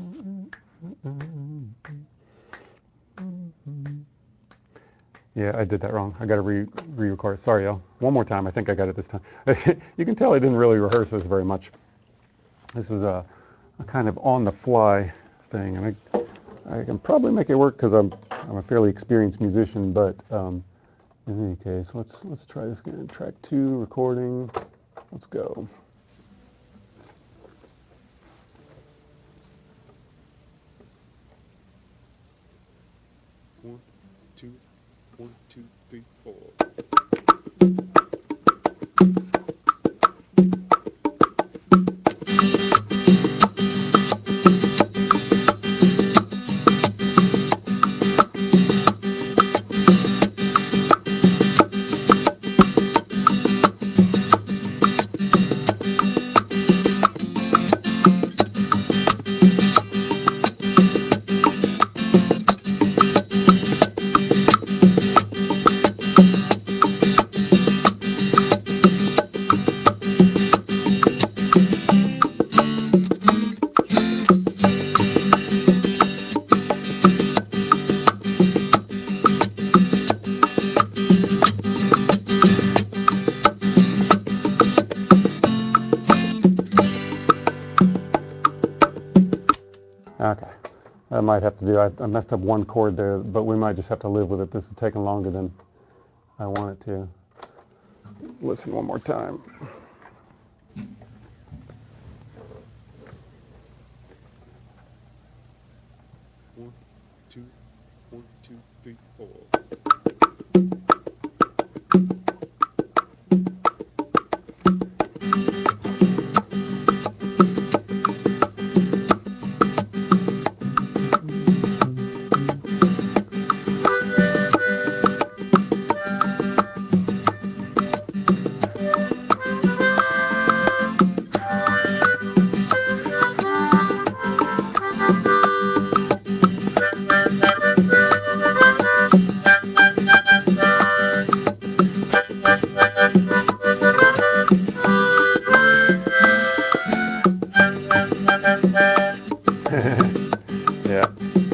Yeah, I did that wrong. I got to re re-record. Sorry, y'all. One more time. I think I got it this time. You can tell I didn't really rehearse this very much. This is a, a kind of on-the-fly thing, and I, I can probably make it work because I'm I'm a fairly experienced musician. But um, in any case, let's let's try this again. Track two, recording. Let's go. One, two, one, two, three, four. Okay, I might have to do. I, I messed up one chord there, but we might just have to live with it. This is taking longer than I want it to. Listen one more time. One, two, one, two, three, four. Yeah.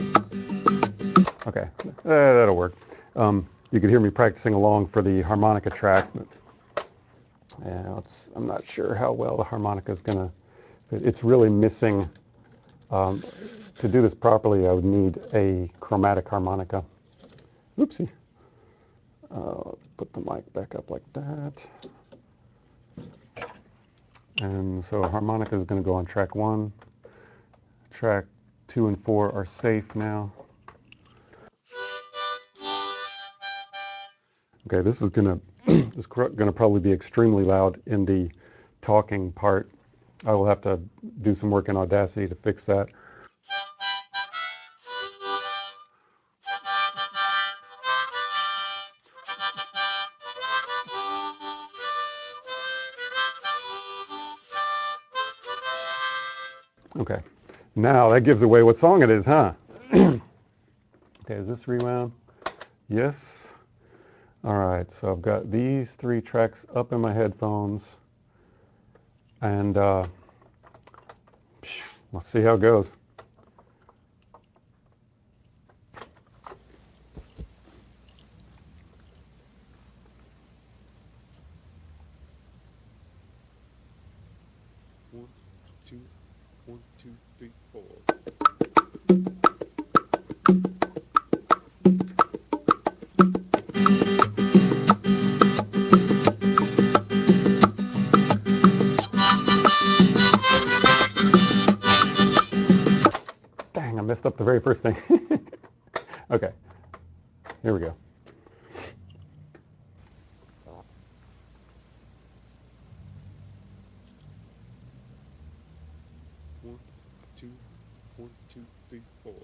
Okay, uh, that'll work. Um, you could hear me practicing along for the harmonica track. But, yeah, it's, I'm not sure how well the harmonica is gonna. It's really missing. Um, to do this properly, I would need a chromatic harmonica. Oopsie. Uh, put the mic back up like that. And so harmonica is going to go on track one. Track two and four are safe now. Okay, this is going to this is going to probably be extremely loud in the talking part. I will have to do some work in Audacity to fix that. Okay, now that gives away what song it is, huh? Okay, is this rewound? Yes. All right, so I've got these three tracks up in my headphones, and uh, let's see how it goes. One, two, one, two, three, four. messed up the very first thing. Okay, here we go. One, two, one, two, three, four.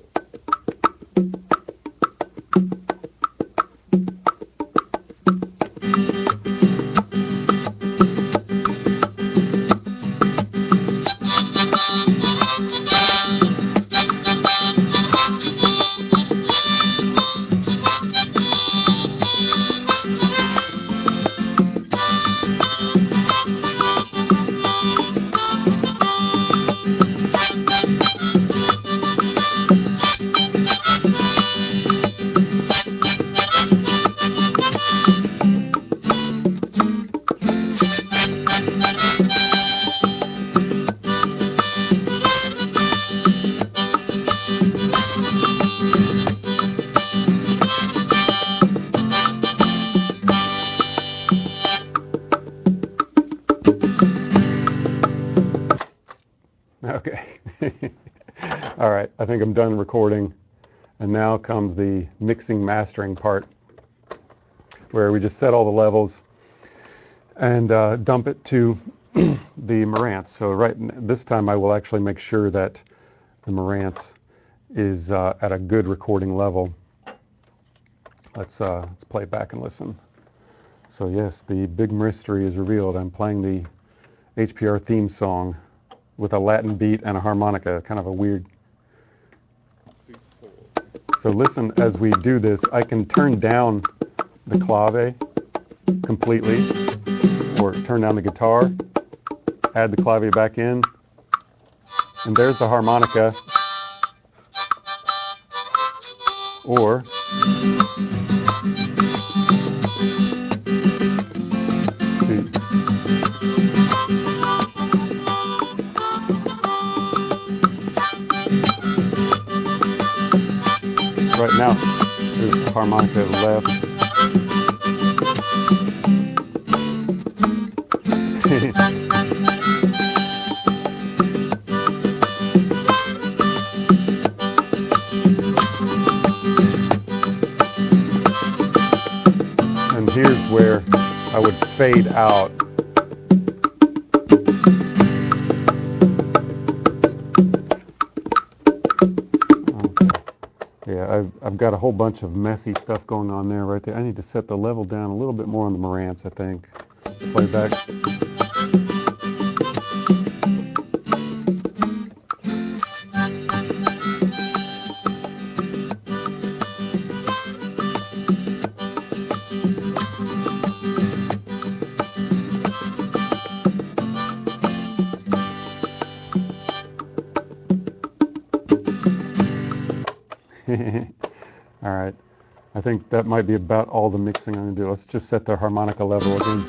Okay. All right, I think I'm done recording. And now comes the mixing mastering part, where we just set all the levels and uh, dump it to the Marantz. So right this time I will actually make sure that the Marantz is uh, at a good recording level. Let's, uh, let's play it back and listen. So yes, the big mystery is revealed. I'm playing the H P R theme song with a Latin beat and a harmonica, kind of a weird. So listen, as we do this, I can turn down the clave completely, or turn down the guitar, add the clave back in, and there's the harmonica. Or see, right now there's the harmonica left. And here's where I would fade out. Okay. Yeah, I've, I've got a whole bunch of messy stuff going on there right there. I need to set the level down a little bit more on the Marantz, I think. Play back. All right, I think that might be about all the mixing I'm going to do. Let's just set the harmonica level again.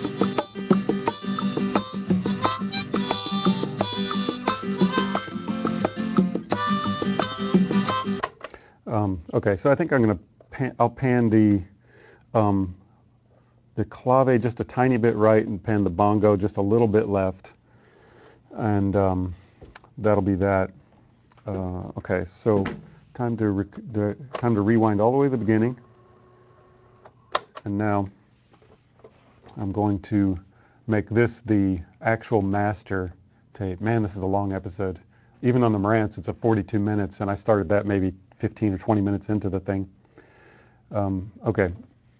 Um, okay, so I think I'm going to pan, I'll pan the um, the clave just a tiny bit right and pan the bongo just a little bit left, and um, that'll be that. Uh, okay, so time to rec the, time to rewind all the way to the beginning, and now I'm going to make this the actual master tape. Man, this is a long episode. Even on the Marantz, it's a forty-two minutes, and I started that maybe fifteen or twenty minutes into the thing. Um, okay,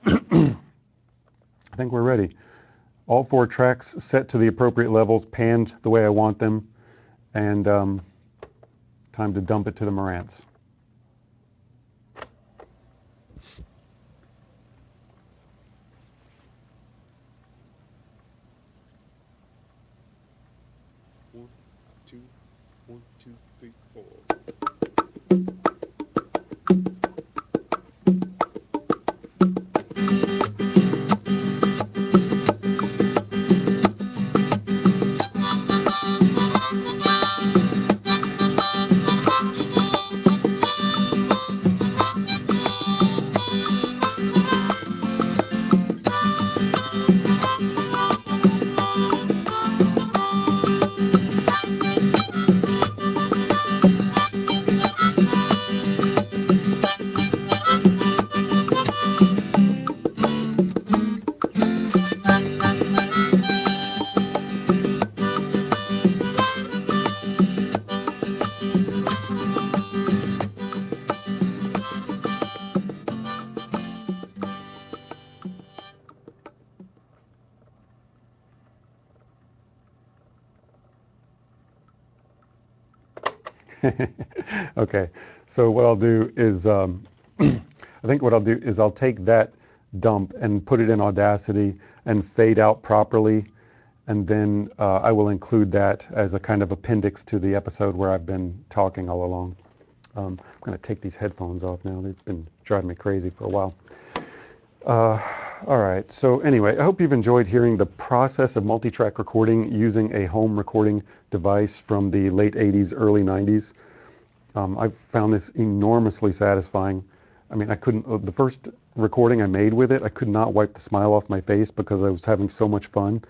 I think we're ready. All four tracks set to the appropriate levels, panned the way I want them, and um, time to dump it to the Marantz. One, two, one, two, three, four. Okay, so what I'll do is, um, I think what I'll do is I'll take that dump and put it in Audacity and fade out properly, and then uh, I will include that as a kind of appendix to the episode where I've been talking all along. Um, I'm going to take these headphones off now. They've been driving me crazy for a while. Uh, all right, so anyway, I hope you've enjoyed hearing the process of multi-track recording using a home recording device from the late eighties, early nineties. Um, I've found this enormously satisfying. I mean, I couldn't, uh, the first recording I made with it, I could not wipe the smile off my face because I was having so much fun.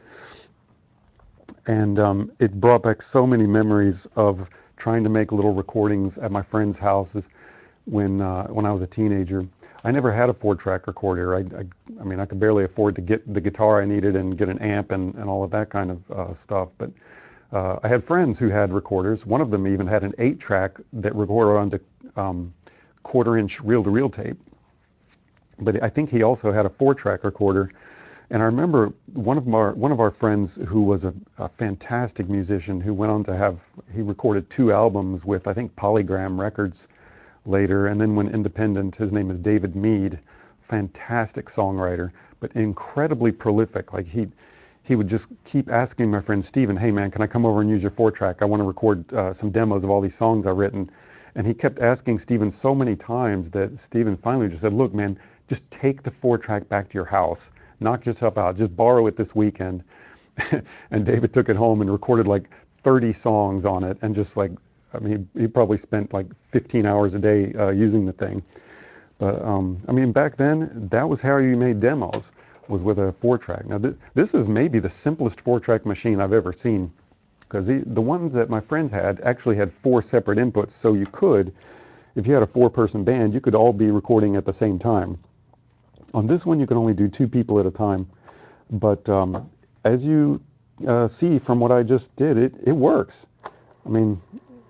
And um, it brought back so many memories of trying to make little recordings at my friends' houses when uh, when I was a teenager. I never had a four-track recorder. I, I, I mean, I could barely afford to get the guitar I needed and get an amp and, and all of that kind of uh, stuff. But uh, I had friends who had recorders. One of them even had an eight-track that recorded onto um, quarter-inch reel-to-reel tape. But I think he also had a four-track recorder. And I remember one of our one of our friends who was a, a fantastic musician who went on to have, he recorded two albums with, I think, Polygram Records later, and then went independent. His name is David Mead, fantastic songwriter, but incredibly prolific. Like he he would just keep asking my friend Steven, hey man, can I come over and use your four track? I want to record uh, some demos of all these songs I've written. And he kept asking Steven so many times that Steven finally just said, look man, just take the four track back to your house. Knock yourself out. Just borrow it this weekend. And David took it home and recorded like thirty songs on it, and just like, I mean, he, he probably spent like fifteen hours a day uh, using the thing. But um, I mean, back then, that was how you made demos, was with a four-track. Now, th this is maybe the simplest four-track machine I've ever seen, because the ones that my friends had actually had four separate inputs, so you could, if you had a four-person band, you could all be recording at the same time. On this one, you can only do two people at a time. But um, as you uh, see from what I just did, it, it works. I mean,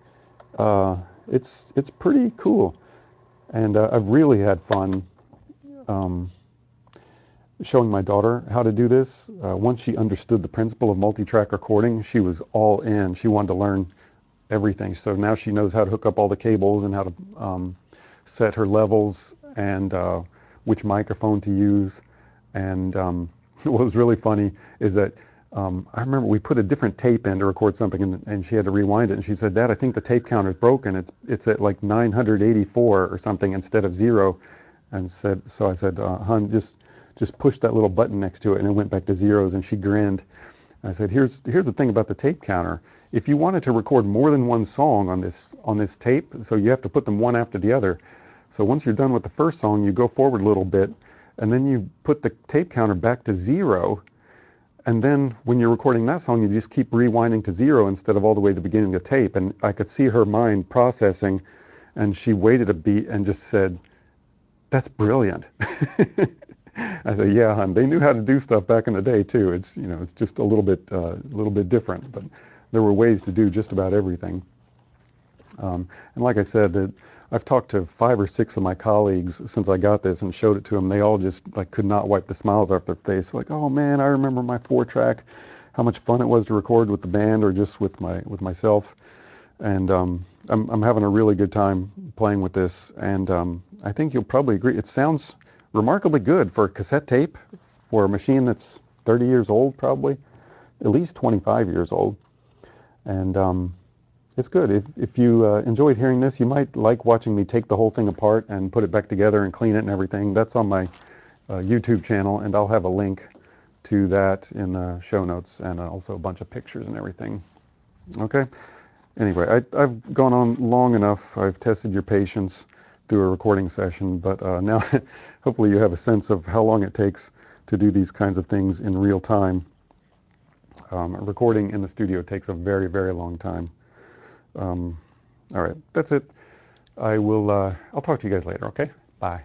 uh, it's, it's pretty cool. And uh, I've really had fun um, showing my daughter how to do this. Uh, once she understood the principle of multi-track recording, she was all in. She wanted to learn everything. So now she knows how to hook up all the cables and how to um, set her levels and uh, which microphone to use. And um, what was really funny is that um, I remember we put a different tape in to record something, and, and she had to rewind it. And she said, Dad, I think the tape counter's broken. It's it's at like nine hundred eighty-four or something instead of zero. And said, so I said, uh, hon, just just push that little button next to it, and it went back to zeros. And she grinned. I said, here's here's the thing about the tape counter. If you wanted to record more than one song on this on this tape, so you have to put them one after the other. So once you're done with the first song, you go forward a little bit, and then you put the tape counter back to zero. And then when you're recording that song, you just keep rewinding to zero instead of all the way to the beginning of the tape. And I could see her mind processing, and she waited a beat and just said, that's brilliant. I said, yeah, hon, they knew how to do stuff back in the day too. It's, you know, it's just a little bit, uh, a little bit different, but there were ways to do just about everything. Um, and like I said, that I've talked to five or six of my colleagues since I got this and showed it to them. They all just like could not wipe the smiles off their face. Like, oh man, I remember my four track, how much fun it was to record with the band or just with my with myself. And um, I'm, I'm having a really good time playing with this. And um, I think you'll probably agree. It sounds remarkably good for a cassette tape, for a machine that's thirty years old, probably, at least twenty-five years old. And um, it's good. If, if you uh, enjoyed hearing this, you might like watching me take the whole thing apart and put it back together and clean it and everything. That's on my uh, YouTube channel, and I'll have a link to that in the show notes, and also a bunch of pictures and everything. Okay? Anyway, I, I've gone on long enough. I've tested your patience through a recording session, but uh, now hopefully you have a sense of how long it takes to do these kinds of things in real time. Um, recording in the studio takes a very, very long time. Um, all right, that's it. I will, uh, I'll talk to you guys later, okay? Bye.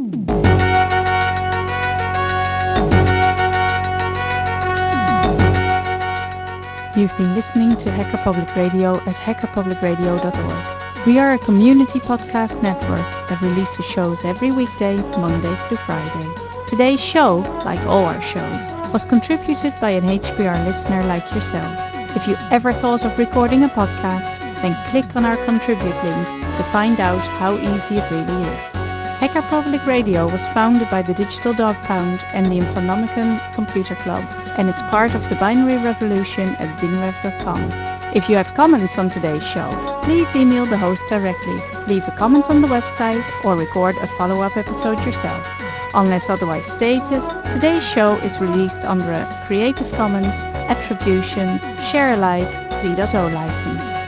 You've been listening to Hacker Public Radio at hacker public radio dot org. We are a community podcast network that releases shows every weekday, Monday through Friday. Today's show, like all our shows, was contributed by an H P R listener like yourself. If you ever thought of recording a podcast, then click on our Contribute link to find out how easy it really is. Hacker Public Radio was founded by the Digital Dog Pound and the Infonomicon Computer Club and is part of the Binary Revolution at binrev dot com. If you have comments on today's show, please email the host directly, leave a comment on the website, or record a follow-up episode yourself. Unless otherwise stated, today's show is released under a Creative Commons Attribution Share Alike three point oh license.